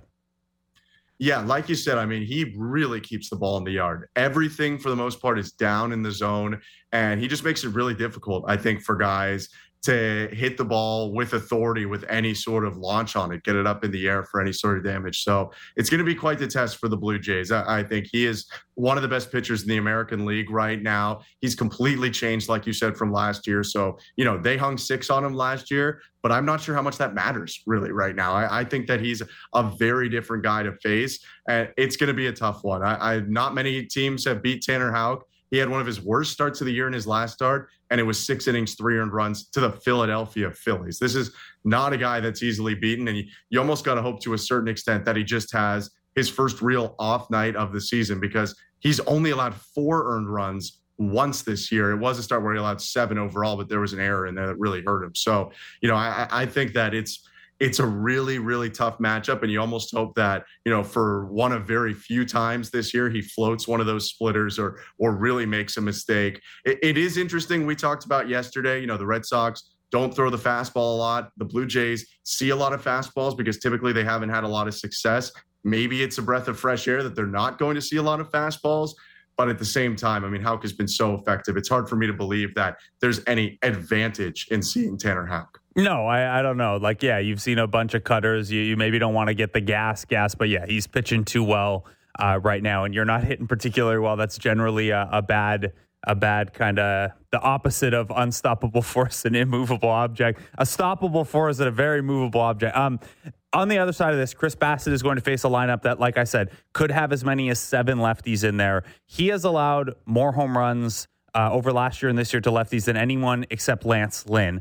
Yeah, like you said, he really keeps the ball in the yard. Everything, for the most part, is down in the zone, and he just makes it really difficult, I think, for guys to hit the ball with authority, with any sort of launch on it, get it up in the air for any sort of damage. So it's going to be quite the test for the Blue Jays. I think he is one of the best pitchers in the American League right now. He's completely changed, like you said, from last year. So, they hung 6 on him last year, but I'm not sure how much that matters really right now. I think that he's a very different guy to face, and it's going to be a tough one. Not many teams have beat Tanner Houck He had one of his worst starts of the year in his last start, and it was 6 innings, 3 earned runs to the Philadelphia Phillies. This is not a guy that's easily beaten, and you almost got to hope to a certain extent that he just has his first real off night of the season, because he's only allowed 4 earned runs once this year. It was a start where he allowed 7 overall, but there was an error in there that really hurt him. So, I think that it's a really, really tough matchup, and you almost hope that, for one of very few times this year, he floats one of those splitters or really makes a mistake. It is interesting. We talked about yesterday, the Red Sox don't throw the fastball a lot. The Blue Jays see a lot of fastballs because typically they haven't had a lot of success. Maybe it's a breath of fresh air that they're not going to see a lot of fastballs. But at the same time, Houck has been so effective. It's hard for me to believe that there's any advantage in seeing Tanner Houck.
No, I don't know. You've seen a bunch of cutters. You maybe don't want to get the gas, but he's pitching too well right now, and you're not hitting particularly well. That's generally a bad kind of the opposite of unstoppable force and immovable object. A stoppable force and a very movable object. On the other side of this, Chris Bassitt is going to face a lineup that, like I said, could have as many as 7 lefties in there. He has allowed more home runs over last year and this year to lefties than anyone except Lance Lynn.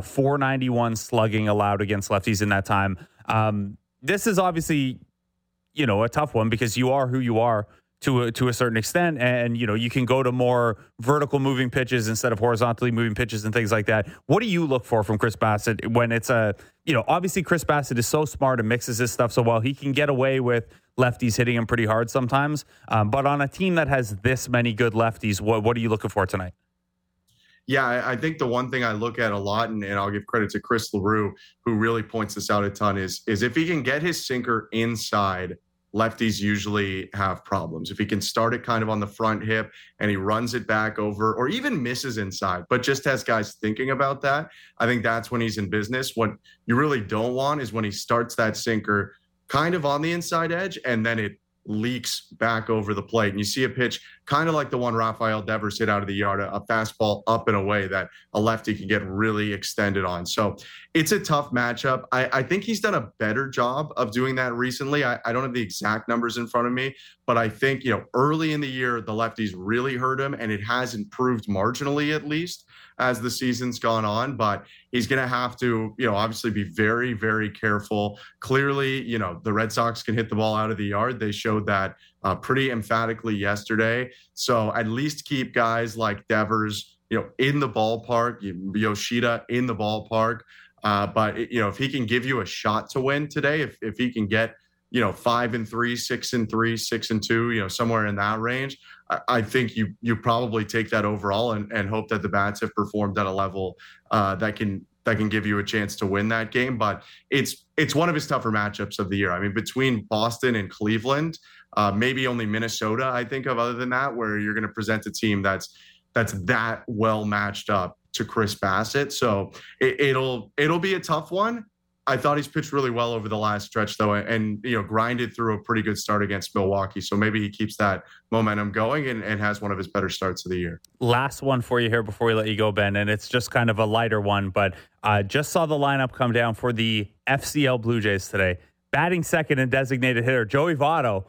491 slugging allowed against lefties in that time. This is obviously, a tough one because you are who you are to a certain extent. And, you can go to more vertical moving pitches instead of horizontally moving pitches and things like that. What do you look for from Chris Bassitt when it's obviously Chris Bassitt is so smart and mixes his stuff so well. He can get away with lefties hitting him pretty hard sometimes. But on a team that has this many good lefties, what are you looking for tonight?
Yeah, I think the one thing I look at a lot, and I'll give credit to Chris LaRue, who really points this out a ton, is if he can get his sinker inside, lefties usually have problems. If he can start it kind of on the front hip and he runs it back over or even misses inside, but just has guys thinking about that, I think that's when he's in business. What you really don't want is when he starts that sinker kind of on the inside edge and then it leaks back over the plate. And you see a pitch kind of like the one Rafael Devers hit out of the yard, a fastball up and away that a lefty can get really extended on. So it's a tough matchup. I think he's done a better job of doing that recently. I don't have the exact numbers in front of me, but I think, early in the year, the lefties really hurt him, and it has improved marginally at least as the season's gone on, but he's going to have to, obviously be very, very careful. Clearly, the Red Sox can hit the ball out of the yard. They showed that pretty emphatically yesterday. So at least keep guys like Devers, in the ballpark, Yoshida in the ballpark. But if he can give you a shot to win today, if he can get, 5-3, 6-3, 6-2, somewhere in that range, I think you probably take that overall and hope that the bats have performed at a level that can give you a chance to win that game. But it's one of his tougher matchups of the year. Between Boston and Cleveland, maybe only Minnesota, I think of other than that, where you're going to present a team that's that well matched up to Chris Bassitt. So it'll be a tough one. I thought he's pitched really well over the last stretch, though, and grinded through a pretty good start against Milwaukee. So maybe he keeps that momentum going and has one of his better starts of the year.
Last one for you here before we let you go, Ben, and it's just kind of a lighter one, but just saw the lineup come down for the FCL Blue Jays today. Batting second and designated hitter, Joey Votto.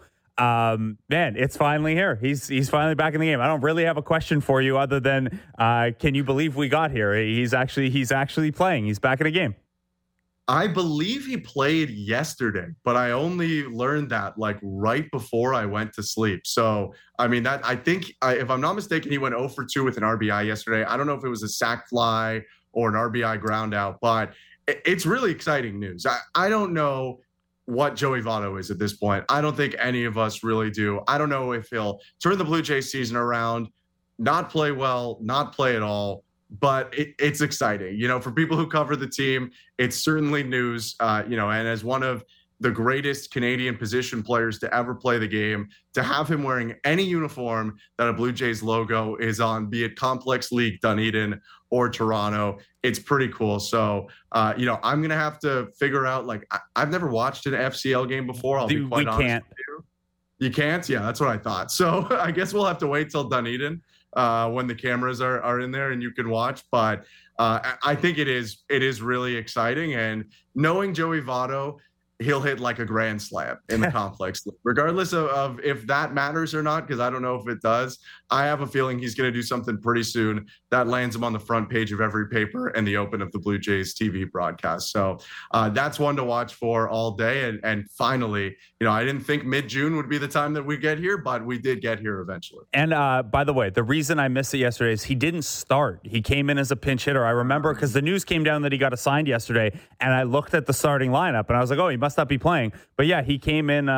Man, it's finally here. He's finally back in the game. I don't really have a question for you other than can you believe we got here? He's actually playing. He's back in the game.
I believe he played yesterday, but I only learned that right before I went to sleep. So, I think if I'm not mistaken, he went 0 for 2 with an RBI yesterday. I don't know if it was a sac fly or an RBI ground out, but it's really exciting news. I don't know what Joey Votto is at this point. I don't think any of us really do. I don't know if he'll turn the Blue Jays season around, not play well, not play at all. But it's exciting, for people who cover the team. It's certainly news, and as one of the greatest Canadian position players to ever play the game, to have him wearing any uniform that a Blue Jays logo is on, be it Complex League, Dunedin, or Toronto, it's pretty cool. So, I'm going to have to figure out, I've never watched an FCL game before. I'll be quite honest with you. You can't? Yeah, that's what I thought. So I guess we'll have to wait till Dunedin. When the cameras are in there and you can watch. But I think it is really exciting. And knowing Joey Votto, he'll hit like a grand slam in the complex, regardless of if that matters or not, because I don't know if it does. I have a feeling he's going to do something pretty soon that lands him on the front page of every paper and the open of the Blue Jays TV broadcast. So that's one to watch for all day. And finally, I didn't think mid-June would be the time that we get here, but we did get here eventually.
And by the way, the reason I missed it yesterday is he didn't start. He came in as a pinch hitter. I remember because the news came down that he got assigned yesterday, and I looked at the starting lineup, and I was like, oh, he must not be playing. But yeah, he came in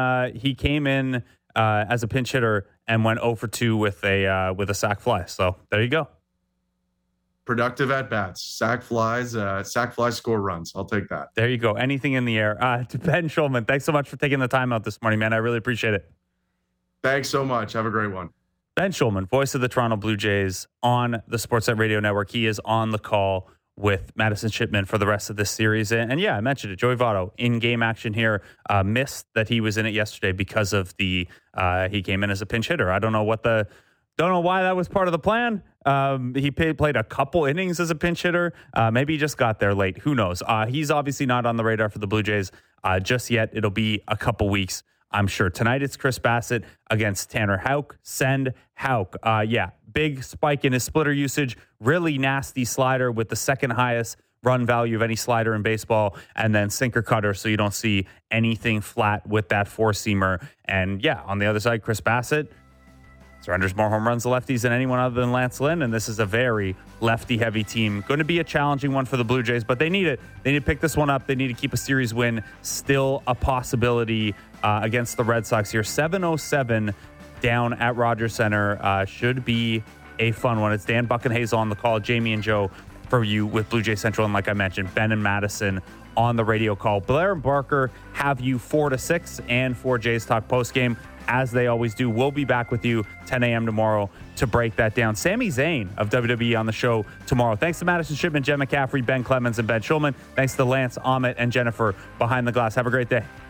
as a pinch hitter and went 0 for 2 with a sac fly. So there you go.
Productive at bats, sac flies score runs. I'll take that.
There you go. Anything in the air. To Ben Schulman, thanks so much for taking the time out this morning, man. I really appreciate it.
Thanks so much. Have a great one.
Ben Schulman, voice of the Toronto Blue Jays on the Sportsnet Radio Network. He is on the call with Madison Shipman for the rest of this series. And yeah, I mentioned it. Joey Votto in game action here. Missed that he was in it yesterday because of he came in as a pinch hitter. I don't know why that was part of the plan. He played a couple innings as a pinch hitter. Maybe he just got there late. Who knows? He's obviously not on the radar for the Blue Jays just yet. It'll be a couple weeks, I'm sure. Tonight it's Chris Bassitt against Tanner Houck. Send Houck. Big spike in his splitter usage. Really nasty slider with the second highest run value of any slider in baseball, and then sinker cutter, so you don't see anything flat with that four-seamer. And yeah, on the other side, Chris Bassitt surrenders more home runs to lefties than anyone other than Lance Lynn, and this is a very lefty-heavy team. Going to be a challenging one for the Blue Jays, but they need it. They need to pick this one up. They need to keep a series win still a possibility against the Red Sox here. 7:07 down at Rogers Center. Should be a fun one. It's Dan Buckenhazel on the call, Jamie and Joe for you with Blue Jay Central, and like I mentioned, Ben and Madison on the radio call. Blair and Barker have you 4 to 6 and for Jays Talk postgame, as they always do. We'll be back with you 10 a.m. tomorrow to break that down. Sami Zayn of WWE on the show tomorrow. Thanks to Madison Shipman, Jen McCaffrey, Ben Clemens, and Ben Schulman. Thanks to Lance, Amit, and Jennifer behind the glass. Have a great day.